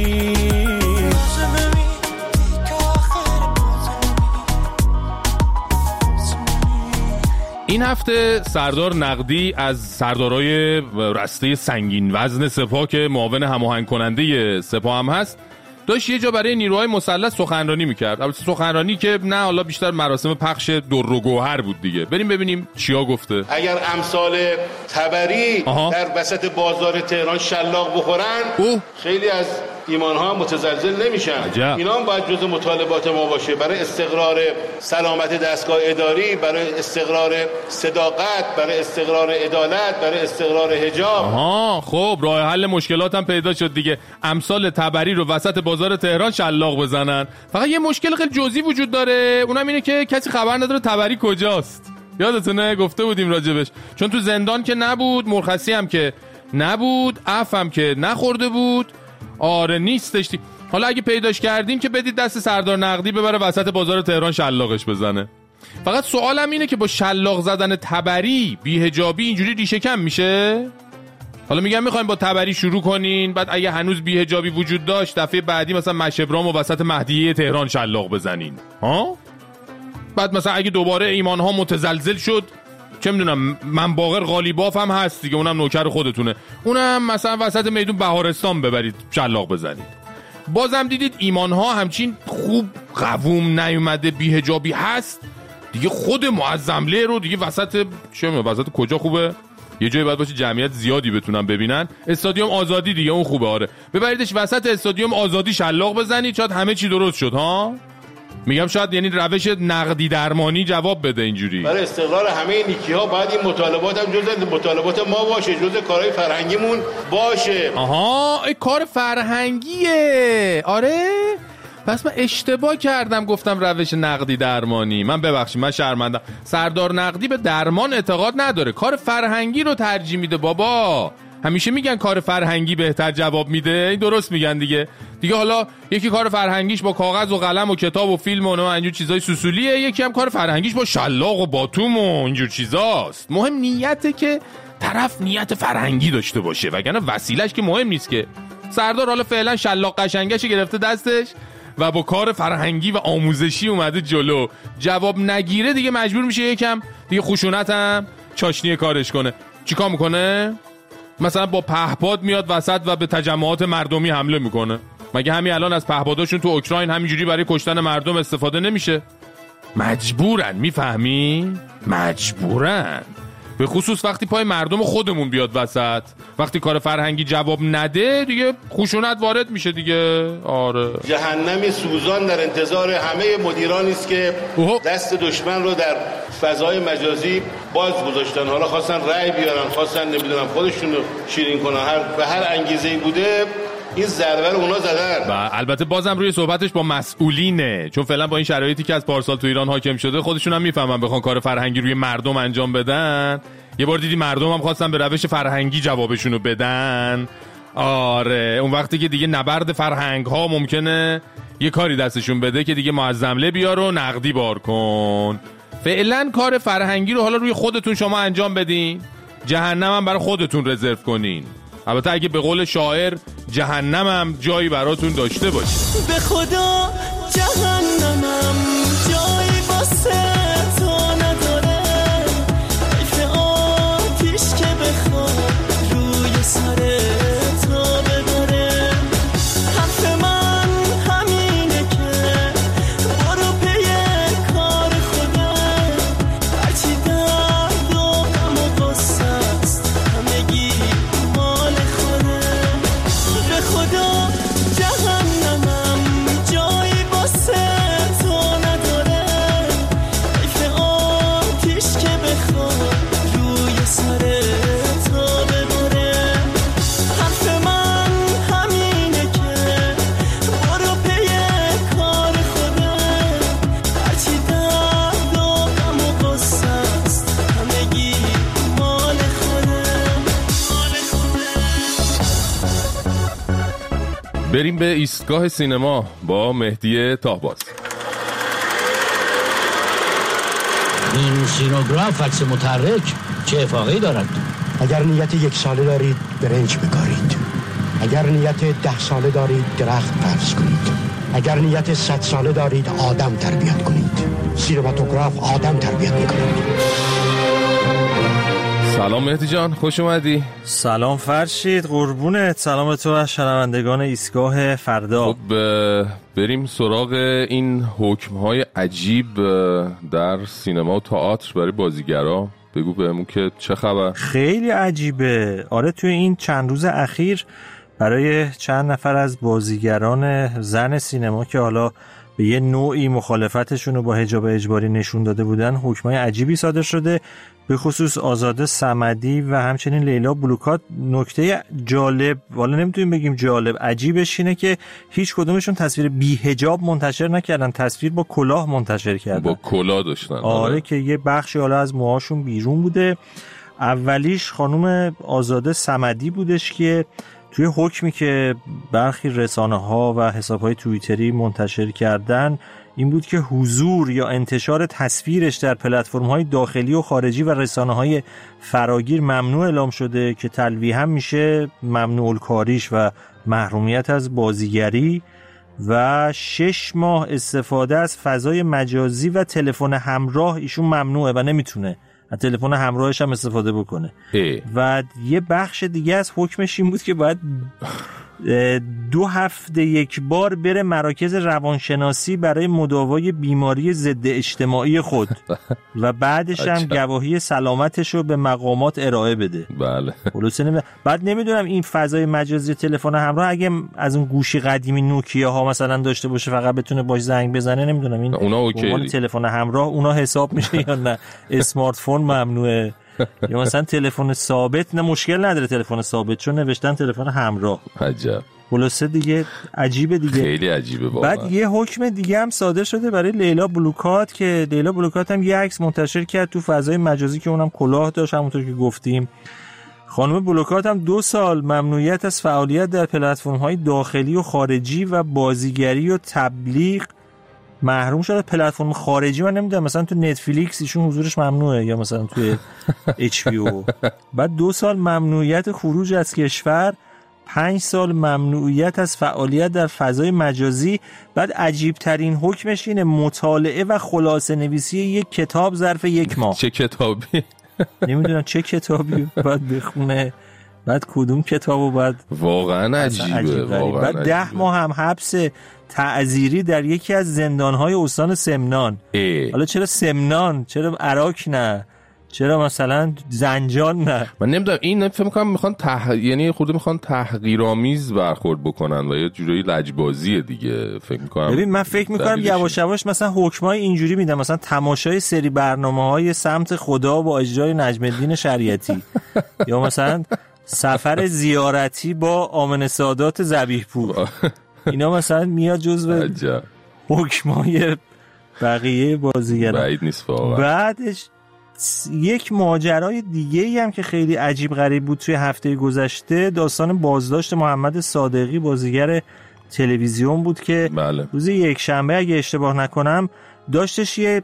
Speaker 2: این هفته سردار نقدی از سردارای رسته سنگین وزن سپاه که معاون هماهنگ کننده سپاه هم هست داشت یه جا برای نیروهای مسلح سخنرانی میکرد. البته سخنرانی که نه حالا بیشتر مراسم پخش در و گوهر بود دیگه. بریم ببینیم چیا گفته.
Speaker 16: اگر امثال تبری در وسط بازار تهران شلاق بخورن خیلی از ایمانها متزلزل نمیشن. اینا هم باید جزء مطالبات ما باشه برای استقرار سلامت دستگاه اداری، برای استقرار صداقت، برای استقرار عدالت، برای استقرار حجاب.
Speaker 2: خب راه حل مشکلات هم پیدا شد دیگه. امثال تبری رو وسط بازار تهران شلاق بزنن. فقط یه مشکل خیلی جزئی وجود داره، اونم اینه که کسی خبر نداره تبری کجاست. یادتونه گفته بودیم راجبش، چون تو زندان که نبود، مرخصی هم که نبود، عفو هم که نخورده بود. آره نیستش. حالا اگه پیداش کردیم که بدید دست سردار نقدی ببره وسط بازار تهران شلاقش بزنه. فقط سوالم اینه که با شلاق زدن تبری بی‌حجابی اینجوری ریشه کم میشه؟ حالا میگم میخوایم با تبری شروع کنین، بعد اگه هنوز بی‌حجابی وجود داشت دفعه بعدی مثلا مشبرام و وسط مهدیه تهران شلاق بزنین. بعد مثلا اگه دوباره ایمانها متزلزل شد، چه میدونم من باقر غالیباف هم هست دیگه، اونم نوکر خودتونه، اونم مثلا وسط میدون بهارستان ببرید شلاق بزنید. بازم دیدید ایمانها همچین خوب قووم نیومده، بی‌حجابی هست دیگه، خود معظمله رو دیگه وسط وسط کجا خوبه؟ یه جایی باید باشه جمعیت زیادی بتونن ببینن. استادیوم آزادی دیگه اون خوبه. آره ببریدش وسط استادیوم آزادی شلاق بزنید، شاید همه چی درست شد. میگم شاید یعنی روش نقدی درمانی جواب بده اینجوری.
Speaker 16: برای استقرار همه نیکی‌ها باید این مطالبات هم جزء مطالبات ما باشه، جزء کارهای فرهنگیمون باشه.
Speaker 2: ای کار فرهنگیه. آره پس من اشتباه کردم گفتم روش نقدی درمانی. من ببخشید، من شرمندم. سردار نقدی به درمان اعتقاد نداره، کار فرهنگی رو ترجیح میده. بابا همیشه میگن کار فرهنگی بهتر جواب میده، این درست میگن دیگه. حالا یکی کار فرهنگیش با کاغذ و قلم و کتاب و فیلم و اینجور چیزای سوسولیه، یکی هم کار فرهنگیش با شلاق و باتوم و اینجور چیزاست. مهم نیته که طرف نیت فرهنگی داشته باشه، وگرنه وسیلهش که مهم نیست که. سردار حالا فعلا شلاق قشنگش گرفته دستش و با کار فرهنگی و آموزشی اومده جلو. جواب نگیره دیگه مجبور میشه یکم دیگه خشونت هم چاشنی کارش کنه. چیکار میکنه؟ مثلا با پهپاد میاد وسط و به تجمعات مردمی حمله میکنه. مگه همین الان از پهپاداشون تو اوکراین همینجوری برای کشتن مردم استفاده نمیشه؟ مجبورن، میفهمی؟ مجبورن، به خصوص وقتی پای مردم خودمون بیاد وسط. وقتی کار فرهنگی جواب نده دیگه خشونت وارد میشه دیگه. آره،
Speaker 16: جهنمی سوزان در انتظار همه مدیرانی است که دست دشمن رو در فضای مجازی باز گذاشتن. حالا خواستن رأی بیارن، خواستن نمیدونم خودشون رو شیرین کنن، به هر انگیزه‌ای بوده این ضربه رو اونا زدن.
Speaker 2: و البته بازم روی صحبتش با مسئولینه، چون فعلا با این شرایطی که از پارسال تو ایران حاکم شده خودشون هم میفهمن بخوان کار فرهنگی روی مردم انجام بدن. یه بار دیدی مردم هم خواستن به روش فرهنگی جوابشونو بدن. آره، اون وقتی که دیگه نبرد فرهنگ ها ممکنه یه کاری دستشون بده که دیگه معظمله بیار و نقدی بار کن. فعلا کار فرهنگی رو حالا روی خودتون شما انجام بدین، جهنم هم برای خودتون رزرو کنین. البته اگه به قول شاعر جهنم هم جایی براتون داشته باشه.
Speaker 15: به خدا جهنمم جایی واسه تو نداره، حیف آتیش که بخواد روی سر تو بباره. حرف من همینه که برو پی کار خودت، هرچی درد و غم و غصه است همگی مال خودت. به خدا جهنمم جایی واسه تو نداره، حیف آتیش که بخواد روی سر تو بباره. حرف من همینه که برو پی کار خودت، هرچی درد و غم و غصه است همگی مال خودت.
Speaker 2: بریم به ایستگاه سینما با مهدی تاهباز.
Speaker 17: این سینوگراف عکس متحرک چه افاقه‌ای دارد؟
Speaker 18: اگر نیت 1 ساله دارید برنج بکارید، اگر نیت 10 ساله دارید درخت فرض کنید، اگر نیت 100 ساله دارید آدم تربیت کنید. سینماتوگراف آدم تربیت میکنید.
Speaker 2: سلام مهدی جان، خوش اومدی.
Speaker 19: سلام فرشید، قربونت. سلام تو و شنوندگان ایستگاه فردا.
Speaker 2: خب بریم سراغ این حکم‌های عجیب در سینما و تئاتر برای بازیگرا. بگو بهمون که چه خبر.
Speaker 19: خیلی عجیبه. آره، توی این چند روز اخیر برای چند نفر از بازیگران زن سینما که حالا به یه نوعی مخالفتشون رو با حجاب اجباری نشون داده بودن، حکمای عجیبی صادر شده، به خصوص آزاده صمدی و همچنین لیلا بلوکات. نکته جالب، والا نمیتونیم بگیم جالب، عجیبش اینه که هیچ کدومشون تصویر بی حجاب منتشر نکردن، تصویر با کلاه منتشر کردن.
Speaker 2: با کلاه داشتن.
Speaker 19: آره که یه بخشی حالا از موهاشون بیرون بوده. اولیش خانم آزاده صمدی بودش که توی حکمی که برخی رسانه‌ها و حساب‌های توییتری منتشر کردن این بود که حضور یا انتشار تصویرش در پلتفرم‌های داخلی و خارجی و رسانه‌های فراگیر ممنوع اعلام شده که تلویحاً میشه ممنوع الکاریش و محرومیت از بازیگری، و 6 ماه استفاده از فضای مجازی و تلفن همراه ایشون ممنوعه و نمیتونه از تلفن همراهش هم استفاده بکنه. و یه بخش دیگه از حکمش این بود که باید 2 هفته یک بار بره مراکز روانشناسی برای مداوای بیماری ضد اجتماعی خود و بعدش هم گواهی سلامتش رو به مقامات ارائه بده.
Speaker 2: بله.
Speaker 19: بعد نمیدونم این فضای مجازی تلفن همراه اگه از اون گوشی قدیمی نوکیا ها مثلا داشته باشه فقط بتونه باش زنگ بزنه، نمیدونم این
Speaker 2: اونا اوکی،
Speaker 19: تلفن همراه اونا حساب میشه یا نه. اسمارت فون ممنوعه یا مثلا تلفن ثابت؟ نه مشکل نداره تلفن ثابت چون نوشتن تلفن همراه.
Speaker 2: عجب.
Speaker 19: خلاصه دیگه عجیبه دیگه،
Speaker 2: خیلی عجیبه واقعا.
Speaker 19: بعد یه حکم دیگه هم صادر شده برای لیلا بلوکات که لیلا بلوکات هم یه عکس منتشر کرد تو فضای مجازی که اونم کلاه داشت همونطور که گفتیم. خانم بلوکات هم 2 سال ممنوعیت از فعالیت در پلتفرم‌های داخلی و خارجی و بازیگری و تبلیغ محروم شده. پلتفرم خارجی من نمیدونم، مثلا تو نتفلیکس ایشون حضورش ممنوعه یا مثلا تو HBO. بعد 2 سال ممنوعیت خروج از کشور، 5 سال ممنوعیت از فعالیت در فضای مجازی. بعد عجیب ترین حکمش اینه مطالعه و خلاصه نویسی یک کتاب ظرف 1 ماه.
Speaker 2: چه کتابی؟
Speaker 19: نمیدونم چه کتابی باید بخونه، بعد کدوم کتابو باید،
Speaker 2: واقعا عجیبه.
Speaker 19: بعد 10 ماه هم حبس تعزیری در یکی از زندان‌های استان سمنان. حالا چرا سمنان؟ چرا عراق نه؟ چرا مثلا زنجان نه؟
Speaker 2: من نمیدونم، این فکر می‌کنم میخوان یعنی خود میخوان تحقیرآمیز برخورد بکنن و یه جورایی لجبازیه دیگه فکر می‌کنم.
Speaker 19: ببین من فکر می‌کنم یواش یواش مثلا حکمای اینجوری میدن، مثلا تماشای سری برنامه‌های سمت خدا با اجرای نجم الدین شریعتی یا مثلا سفر زیارتی با آمنه سادات ذبیح‌پور، اینا مثلا میاد جزو حکمای بقیه بازیگران.
Speaker 2: بعید نیست واقعا.
Speaker 19: بعدش یک ماجرای دیگه‌ای هم که خیلی عجیب غریب بود توی هفته گذشته، داستان بازداشت محمد صادقی بازیگر تلویزیون بود که روز یکشنبه اگه اشتباه نکنم داشتش یه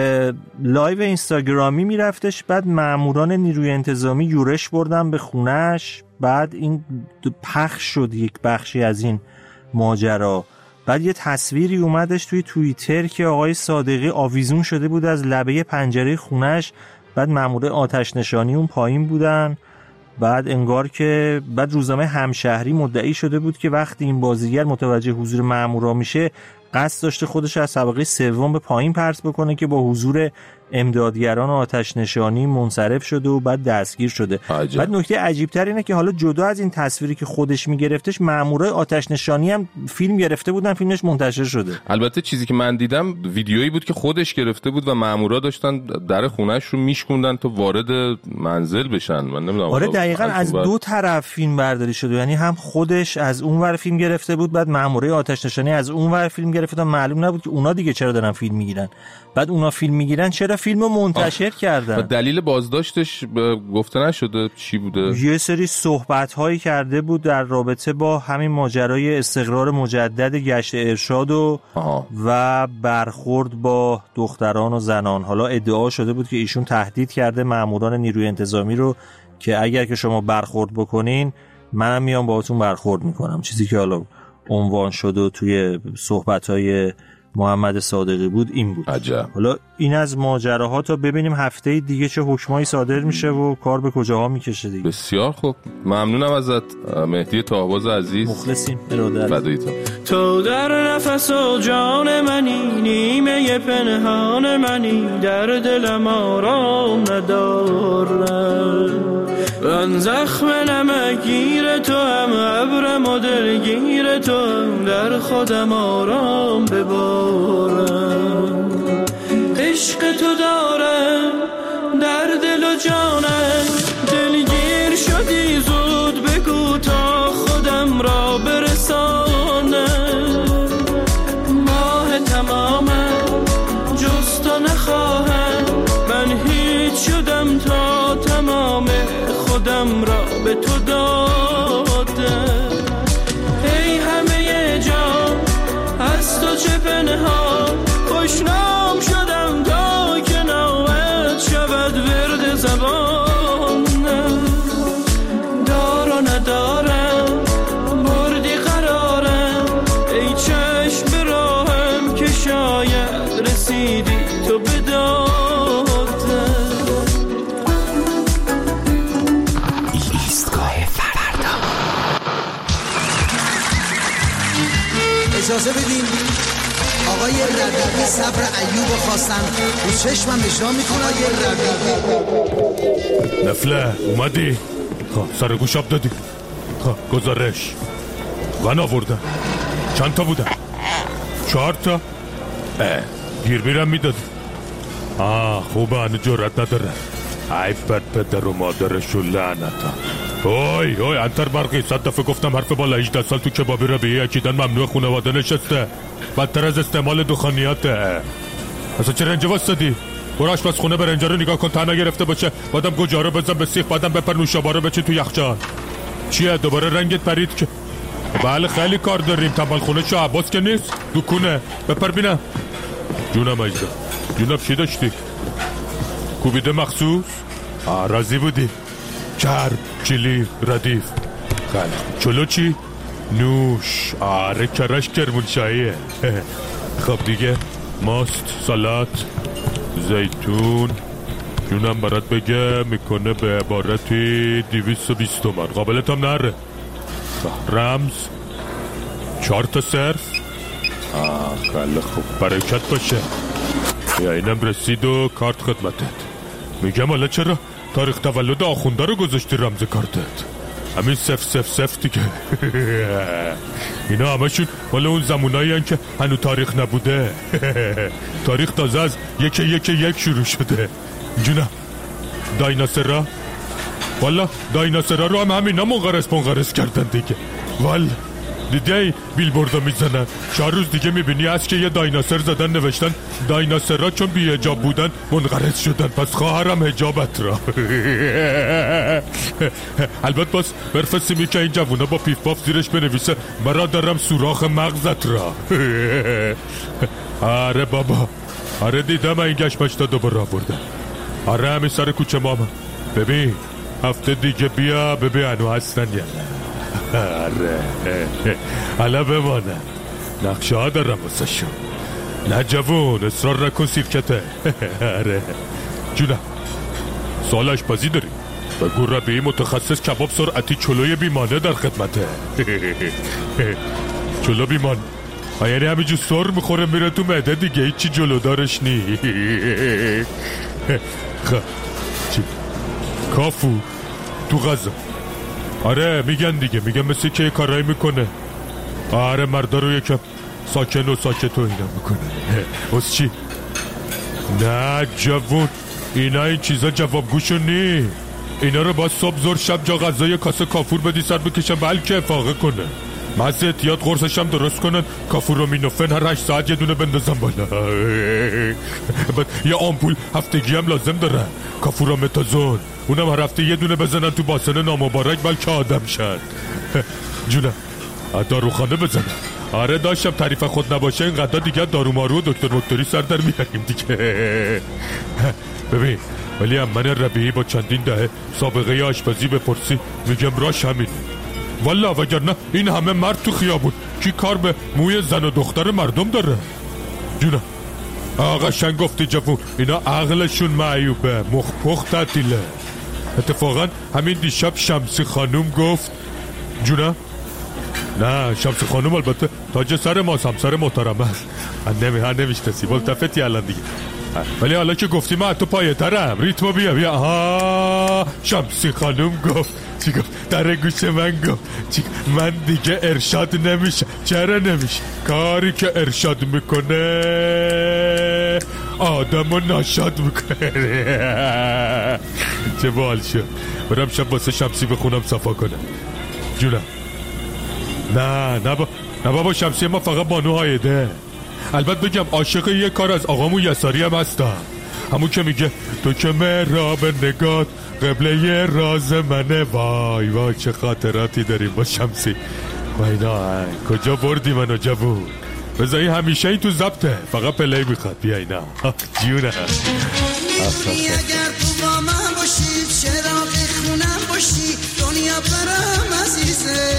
Speaker 19: لایو اینستاگرامی میرفتش، بعد ماموران نیروی انتظامی یورش بردن به خونش، بعد این پخش شد یک بخشی از این ماجرا. بعد یه تصویری اومدش توی توییتر که آقای صادقی آویزون شده بود از لبه پنجره خونش، بعد مامورای آتش نشانی اون پایین بودن. بعد انگار که بعد روزنامه همشهری مدعی شده بود که وقتی این بازیگر متوجه حضور مامورا میشه قصد داشته خودش از طبقه 3 به پایین پرت بکنه که با حضور امدادگران آتش نشانی منصرف شده و بعد دستگیر شده. بعد نکته عجیب تر اینه که حالا جدا از این تصویری که خودش میگرفتش، مامورای آتش نشانی هم فیلم گرفته بودن، فیلمش منتشر شده.
Speaker 2: البته چیزی که من دیدم ویدیویی بود که خودش گرفته بود و مامورا داشتن در خونه‌اش رو میشکوندن تا وارد منزل بشن. من نمیدونم.
Speaker 19: آره دقیقاً از 2 طرف فیلم برداری شده، یعنی هم خودش از اون ور فیلم گرفته بود، بعد مامورای آتش نشانی از اون ور فیلم گرفتن. معلوم نبود که اونا دیگه چرا دارن فیلم میگیرن. بعد اونا فیلم میگیرن چرا فیلمو منتشر کردن؟
Speaker 2: و دلیل بازداشتش گفته نشده چی بوده؟
Speaker 19: یه سری صحبت‌هایی کرده بود در رابطه با همین ماجرای استقرار مجدد گشت ارشاد و برخورد با دختران و زنان. حالا ادعا شده بود که ایشون تهدید کرده ماموران نیروی انتظامی رو که اگر که شما برخورد بکنین منم میام باهاتون برخورد میکنم، چیزی که حالا عنوان شده و توی صحبت‌های محمد صادقی بود این بود.
Speaker 2: عجب.
Speaker 19: حالا این از ماجراها، تا ببینیم هفته دیگه چه حکمایی صادر میشه و کار به کجاها میکشه دیگه.
Speaker 2: بسیار خوب، ممنونم ازت مهدی طاهباز عزیز.
Speaker 19: مخلصیم ارادت.
Speaker 6: تو در نفس و جان منی، نیمه پنهان منی، در دلم آرام ندارم. من زخم نمکگیر تو هم، ابرم و دلگیر تو هم، در خودم آرام ببارم. عشق تو دارم در دل و جانم، دلگیر شدی زود بگو تا خودم را برسانم. ماه تمامم جز تو نخواهم، من هیچ شدم تا تمام خودم را به تو دادم. ای همه جان از تو چه پنهان، خوشنام شدم تا که نامت شود ورد زبانم. دار و ندارم بردی قرارم، ای چشم به راهم که شاید رسیدی تو بدادم.
Speaker 20: اجازه بدین آقای ربیعی صبر ایوب خواستن رو چشمم اجرا میکنه. آقای ربیعی
Speaker 14: نفله اومدی؟ سر گوش آب دادی؟ گزارش من آوردم. چند تا بودن؟ 4 تا؟ گیر میرم میدادی. خوبه هنو جرأت نداره. ای بد پدر و مادرشو لعنتا. اوی انتر برقی 100 دفعه گفتم حرف بالا 18 سال تو کبابی رو به یکیدن ممنوع خانواده نشسته، بدتر از استعمال دخانیاته. اصلا چرا اینجا واسدی؟ برو آشپزخونه برنجا رو نگاه کن تا نگرفته باشه، بعدم گوجه رو بزن به سیخ، بعدم بپر نوشابه رو بچین تو یخچال. چیه دوباره رنگت پرید که؟ بله خیلی کار داریم، تنبل خونه شو عباس که نیست، دکونه بپر بینم. جونم اجدا، جونم چی داشتی؟ کوبیده مخصوص؟ راضی بودی؟ چرب، چیلی، ردیف. خیلی چلو چی؟ نوش. آره کرش کرمونشاییه. خب دیگه ماست، سالات، زیتون. جونم برات بگه میکنه به عبارتی 220 تومن. قابلت هم نره. رمز 4 تا صرف. خیلی خوب، برکت باشه. یا اینم رسید و کارت خدمتت. میگم حالا چرا تاریخ تولد آخونده رو گذاشتی رمز کارتت؟ همین 000 دیگه. اینا همشون مال اون زمونایی هن که هنو تاریخ نبوده. تاریخ تازه از 1 شروع شده. جونم دایناسورا، والا دایناسورا رو هم همینا منقرض کردن دیگه. والا دیدی بیلبوردو میزنن 4 روز دیگه میبینی از که یه دایناسور زدن نوشتن دایناسورا چون بی حجاب بودن منقرض شدن، پس خواهرم حجابت را. البته باز برفسیمی که این جوونا با پیف پاف زیرش بنویسه برادرم سوراخ مغزت را. آره بابا، آره دیدم این گشمشتا دوباره آوردن. آره همین سر کوچه ماما. ببین هفته دیگه بیا ببین انو هستن یا آره حالا بمانم، نقشه ها دارم واسه شون. نه جوون اصرار نکن سیرکته. آره جونم سوال آشپزی داری؟ بگو ربیعی متخصص کباب سرعتی چلوی بیمانه در خدمته. چلو بیمان یعنی همینجور سر میخوره میره تو معده دیگه، هیچی جلودارش نی. چی؟ کافو تو غذا. آره میگن دیگه، میگن مثل که کارایی میکنه. آره مردا رو یکم ساکن و ساکت و اینا میکنه. بس چی؟ نه جوون اینا این چیزا جوابگوشو نی. اینا رو با صبح زور شب جا غذای کاسه کافور بدی سر بکشن بلکه افاقه کنه. محض احتیاط قرصش هم درست کنن، کافور رو مینوفن هر 8 ساعت یه دونه بندازن بالا. یه آمپول هفتگی هم لازم دارن، کافور متازون، اونم هر هفته یه دونه بزنن تو باسن نامبارک بلکه آدم شد. جونم داروخانه بزنن. آره داشتم، تعریف خود نباشه این قدر دیگه دارو مارو و دکتری سر در میاریم دیگه. ببین ولی من ربیعی با چندین دهه سابقه آشپزی بپرسی میگم راش همین. والا وگرنه این همه مرد تو خیابون کی کار به موی زن و دختر مردم داره؟ جونم آقا شنگ گفتی جوون، اینا عقلشون معیوبه، مخ تعطیله. اتفاقا همین دیشب شمسی خانوم گفت. جونم نه شمسی خانوم البته تاج سر ما، همسر محترمه است. نمیشناسی ملتفتی الان دیگه، ولی حالا که گفتی من تو پایه ترم، ریتمو بیا. آها شمسی خانوم گفت. چی گفت؟ در گوش من گفت من دیگه ارشاد نمیشه. چرا نمیشه؟ کاری که ارشاد میکنه آدمو ناشاد میکنه. چه بال شد. برم شب واسه شمسی بخونم صفا کنم. جونم نه بابا شمسی ما فقط بانو هایده. البته بگم عاشق یه کار از آقامو یساری هم هستم، همون که میگه تو که مهراب نگات قبله راز منه. وای چه خاطراتی داریم با شمسی. واینا کجا بردی منو جوون؟ بذاری همیشه این تو ضبطه، فقط پلی میخواد. بیا اینا جونه.
Speaker 20: اگر تو با من باشی چراغ خونم باشی دنیا برام عزیزه.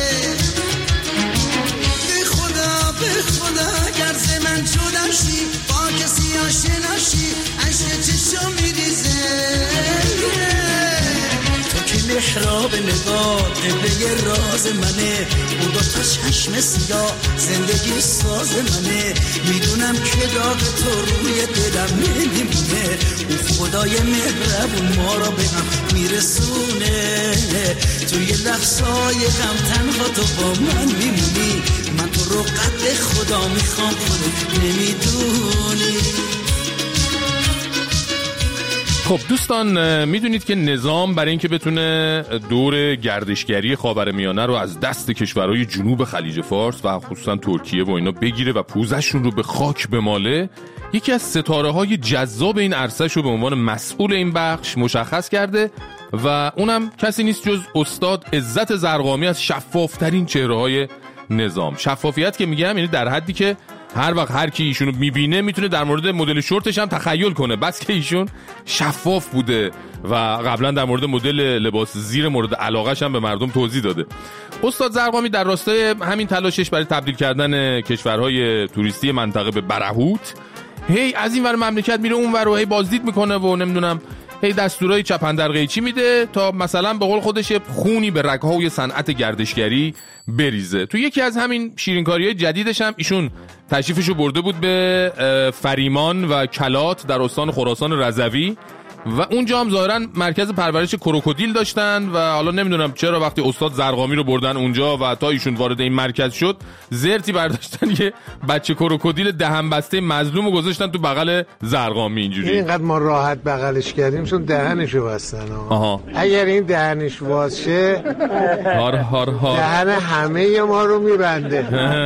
Speaker 20: به خدا اگر من جدا شی با کسی آشنا شی عشق چشم میریزه. تو که محراب نگاه قبله راز منه، اون دو تا چشم سیاه زندگی ساز منه. میدونم که داغ تو روی دلم نمیمونه، اون خدای مهربون ما را به هم میرسونه. توی لحظای غم تنها تو با من میمونی، من تو رو قد خدا میخوام خودت نمیدونی.
Speaker 2: خب دوستان، میدونید که نظام برای اینکه بتونه دور گردشگری خاورمیانه رو از دست کشورهای جنوب خلیج فارس و خصوصا ترکیه و اینا بگیره و پوزشون رو به خاک بماله، یکی از ستاره‌های جذاب این عرصه رو به عنوان مسئول این بخش مشخص کرده و اونم کسی نیست جز استاد عزت زرقامی از شفافترین چهره‌های نظام. شفافیت که میگم یعنی در حدی که هر وقت هر کی ایشونو میبینه میتونه در مورد مدل شورتش هم تخیل کنه، بس که ایشون شفاف بوده و قبلا در مورد مدل لباس زیر مورد علاقه‌ش هم به مردم توضیح داده. استاد زرقامی در راستای همین تلاشش برای تبدیل کردن کشورهای توریستی منطقه به برهوت، هی از این ور مملکت میره اون ور رو هی بازدید میکنه و نمیدونم هی دستورای چپندر قیچی میده تا مثلا به قول خودش خونی به رگ‌های صنعت گردشگری بریزه. تو یکی از همین شیرینکاری‌های جدیدش هم ایشون تشریفشو برده بود به فریمان و کلات در استان خراسان رضوی و اونجا هم ظاهراً مرکز پرورش کروکودیل داشتن و حالا نمیدونم چرا وقتی استاد زرقامی رو بردن اونجا و تا ایشون وارد این مرکز شد زرتی برداشتن یه بچه کروکودیل دهن بسته مظلوم رو گذاشتن تو بغل زرقامی. اینجوری
Speaker 21: اینقدر ما راحت بغلش کردیم چون دهنشو بستن. اگر این دهنش باز شه دهن همه ما رو میبنده.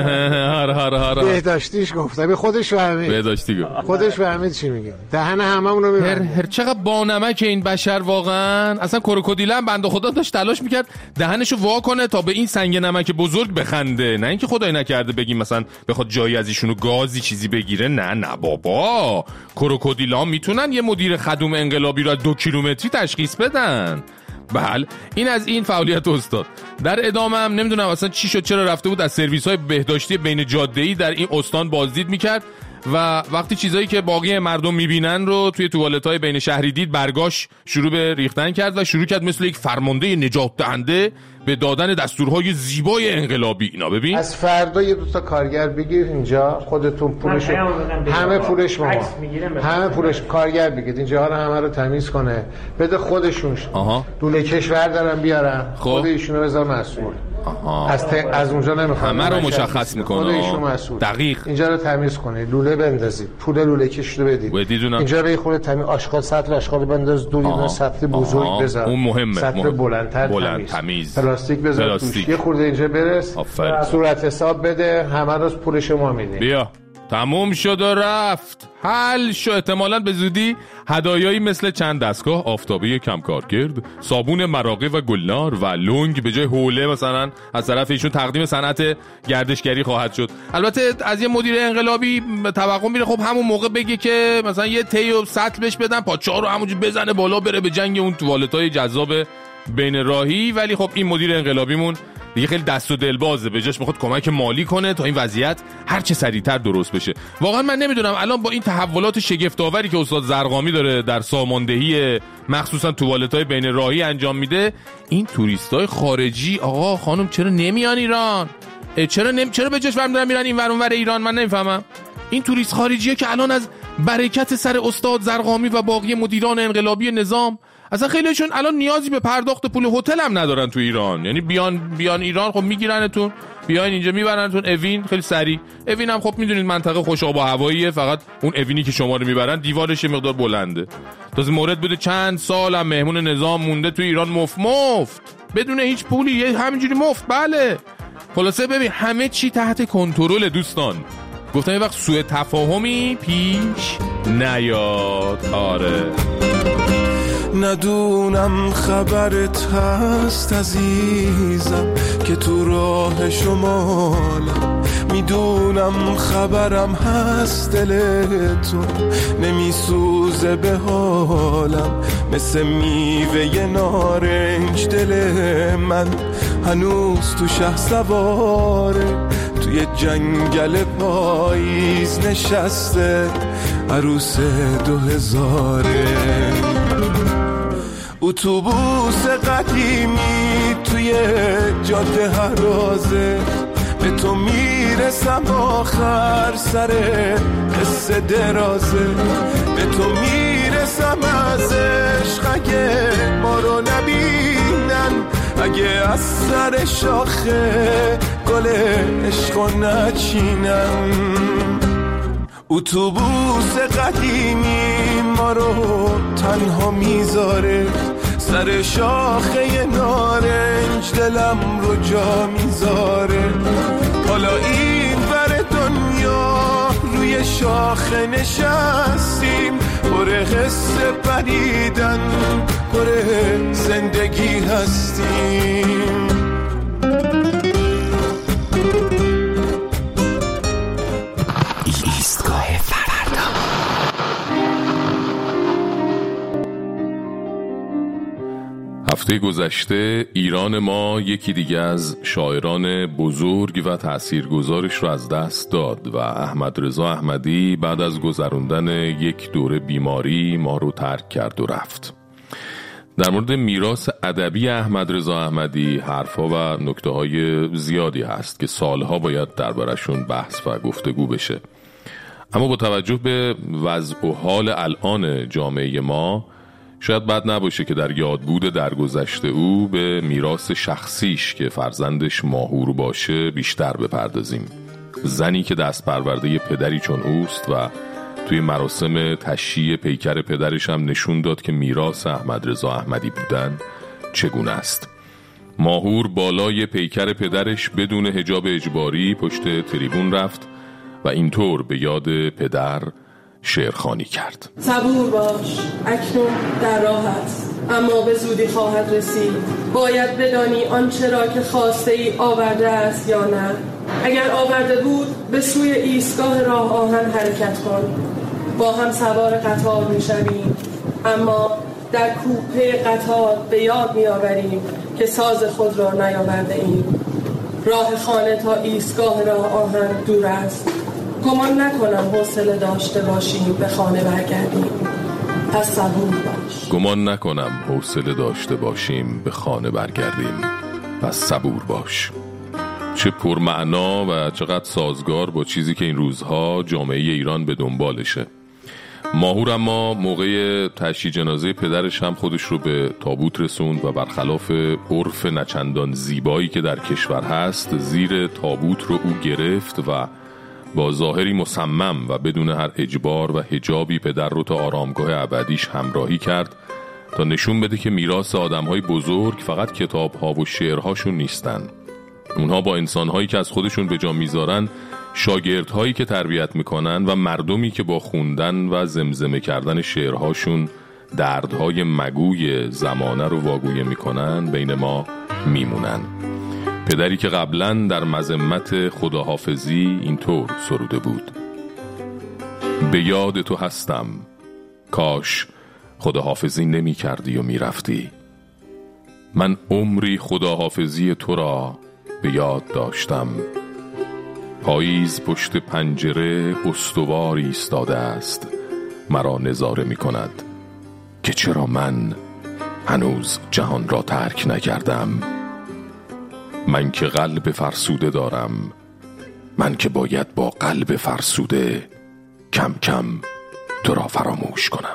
Speaker 21: بهداشتیش گفتم، خودش فهمید.
Speaker 2: بهداشتی گفت
Speaker 21: خودش فهمید چی میگه، دهن هممون رو میبنده.
Speaker 2: چقدر با نمک این بشر واقعا. اصلا کروکودیل هم بنده خدا داشت تلاش میکرد دهنشو وا کنه تا به این سنگ نمک بزرگ بخنده، نه اینکه خدای نکرده بگیم مثلا بخواد جایی از ایشونو گازی چیزی بگیره. نه بابا، کروکودیلا میتونن یه مدیر خدوم انقلابی رو 2 کیلومتری تشخیص بدن. بله، این از این فعالیت استاد. در ادامه هم نمیدونم اصلا چی شد، چرا رفته بود از سرویس‌های بهداشتی بین جاده‌ای در این استان بازدید میکرد و وقتی چیزایی که باقی مردم میبینن رو توی توالت‌های بین شهری دید، برگاش شروع به ریختن کرد و شروع کرد مثل یک فرمانده نجات دهنده به دادن دستورهای زیبای انقلابی. اینا ببین،
Speaker 21: از فردا یه دوتا کارگر بگیر اینجا، خودتون پولش همه پولش ما همه پولش کارگر بگید اینجا رو همه رو تمیز کنه بده خودشون. دوله کشور دارن بیارن، خود ایشونو بذار مسئول. از اونجا نمیخوام
Speaker 2: همه رو مشخص میکنه. دقیق
Speaker 21: اینجا رو تمیز کنه، لوله بندازید، پول لوله کش رو بدید اینجا به خود تمیز. آشغال سطل آشغال بنداز، دو سطل بزرگ بذار،
Speaker 2: اون مهمه،
Speaker 21: سطل بلند تمیز، پلاستیک بذار توش، یه خورده اینجا برس، صورت حساب بده، همه رو پول شما میدین.
Speaker 2: بیا تموم شد و رفت، حل شد. احتمالاً به زودی هدایایی مثل چند دستگاه آفتابی کم کارکرد، صابون مراغه و گلنار و لنگ به جای حوله مثلا از طرف ایشون تقدیم صنعت گردشگری خواهد شد. البته از یه مدیر انقلابی توقع میره خب همون موقع بگه که مثلا یه تی و سطل بهش بدن، پاچه‌ها رو همونجوری بزنه بالا بره به جنگ اون توالت‌های جذاب بین راهی. ولی خب این مدیر انقلابیمون دیگه خیلی دست و دلبازه، به جاش میخواد کمک مالی کنه تا این وضعیت هر چه سریعتر درست بشه. واقعا من نمیدونم الان با این تحولات شگفت‌آوری که استاد زرقامی داره در ساماندهی مخصوصا توالت‌های بین راهی انجام میده، این توریستای خارجی آقا خانم چرا نمیان ایران؟ چرا به جاش برمی‌دارن میرن این ور اون ور ایران؟ من نمیفهمم. این توریست خارجیه که الان از برکت سر استاد زرقامی و باقی مدیران انقلابی نظام اصلا خیلیشون الان نیازی به پرداخت پول هتل هم ندارن تو ایران. یعنی بیان ایران خب میگیرنتون، بیاین اینجا میبرنتون اوین خیلی سریع. اوین هم خب میدونید منطقه خوش آب و هواییه، فقط اون اوینی که شما رو میبرن دیوارش مقدار بلنده. تازه مورد بوده چند سال هم مهمون نظام مونده تو ایران مفت بدون هیچ پولی، همینجوری مفت. بله خلاصه ببین همه چی تحت کنترل دوستان. گفتم یه وقت سوء تفاهمی پیش نیاد. آره
Speaker 15: ندونم خبرت هست عزیزم که تو راه شمالم، میدونم خبرم هست دلتون نمیسوزه به حالم، مثل میوه نارنج دل من هنوز تو شهسواره، توی جنگل پاییز نشسته عروس 2000. اتوبوس قدیمی توی جاده هرازه، به تو میرسم آخر سر قصه درازه، به تو میرسم از عشق اگه ما رو نبینن، اگه از سر شاخه گل عشق رو نچینن.
Speaker 3: اتوبوس قدیمی ما رو تنها میذاره، سر شاخه نارنج دلم رو جا میذاره. حالا این ور دنیا روی شاخه نشستیم، پر قصه پریدن پر زندگی هستیم.
Speaker 1: ایستگاه فردا.
Speaker 2: هفته گذشته ایران ما یکی دیگه از شاعران بزرگ و تاثیرگذارش رو از دست داد و احمد رضا احمدی بعد از گذروندن یک دوره بیماری ما رو ترک کرد و رفت. در مورد میراث ادبی احمد رضا احمدی حرفا و نکته‌های زیادی هست که سالها باید دربارشون بحث و گفتگو بشه، اما با توجه به وضع و حال الان جامعه ما شاید بد نباشه که در یادبود درگذشته او به میراث شخصیش که فرزندش ماهور باشه بیشتر بپردازیم. زنی که دست پرورده پدری چون اوست و توی مراسم تشییع پیکر پدرش هم نشون داد که میراث احمد رضا احمدی بودن چگونه است. ماهور بالای پیکر پدرش بدون حجاب اجباری پشت تریبون رفت و اینطور به یاد پدر شعرخوانی کرد.
Speaker 22: صبور باش، اکنون در راه است، اما به زودی خواهد رسید. باید بدانی آنچه را که خواسته ای آورده است یا نه. اگر آورده بود به سوی ایستگاه راه آهن حرکت کن. با هم سوار قطار می شویم، اما در کوپه قطار به یاد می آوریم که ساز خود را نیاورده ایم. راه خانه تا ایستگاه راه آهن دور است. گمان نکنم حوصله داشته باشیم به خانه برگردیم. پس صبور باش.
Speaker 2: گمان نکنم حوصله داشته باشیم به خانه برگردیم. پس صبور باش. چه پرمعنا و چقدر سازگار با چیزی که این روزها جامعه ایران به دنبالشه. ماهور اما موقع تشییع جنازه پدرش هم خودش رو به تابوت رسوند و برخلاف عرف نچندان زیبایی که در کشور هست زیر تابوت رو او گرفت و با ظاهری مصمم و بدون هر اجبار و حجابی پدر رو تا آرامگاه ابدیش همراهی کرد تا نشون بده که میراث آدم‌های بزرگ فقط کتاب‌ها و شعرهاشون نیستن. اونها با انسان‌هایی که از خودشون به جا میذارن، شاگردهایی که تربیت میکنن و مردمی که با خوندن و زمزمه کردن شعرهاشون دردهای مگوی زمانه رو واگویه میکنن بین ما میمونن. پدری که قبلا در مذمت خداحافظی اینطور سروده بود: به یاد تو هستم، کاش خداحافظی نمی کردی و می رفتی. من عمری خداحافظی تو را به یاد داشتم. پاییز پشت پنجره استوار ایستاده است، مرا نظاره می کند که چرا من هنوز جهان را ترک نکردم. من که قلب فرسوده دارم، من که باید با قلب فرسوده کم کم تو را فراموش کنم.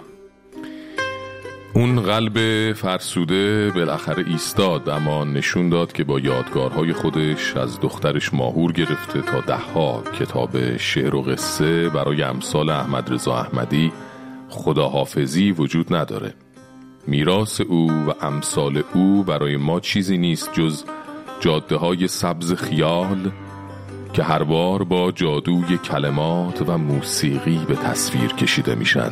Speaker 2: اون قلب فرسوده بالاخره ایستاد، اما نشون داد که با یادگارهای خودش از دخترش ماهور گرفته تا دهها کتاب شعر و قصه برای امثال احمد رضا احمدی خداحافظی وجود نداره. میراث او و امثال او برای ما چیزی نیست جز جاده‌های سبز خیال که هر بار با جادوی کلمات و موسیقی به تصویر کشیده میشن.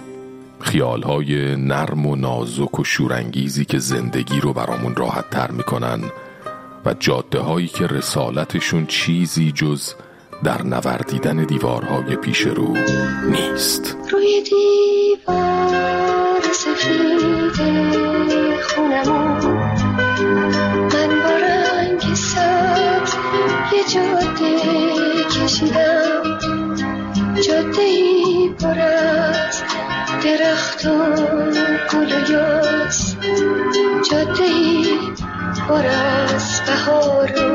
Speaker 2: خیال‌های نرم و نازک و شورانگیزی که زندگی رو برامون راحت تر میکنن و جاده‌هایی که رسالتشون چیزی جز در نوردیدن دیوارهای پیش رو نیست.
Speaker 23: روی دیوار سفید خونمون من با رنگ سبز یه جاده کشیدم، جاده‌ای پر از درخت و گل و یاس، جاده‌ای پر از بهار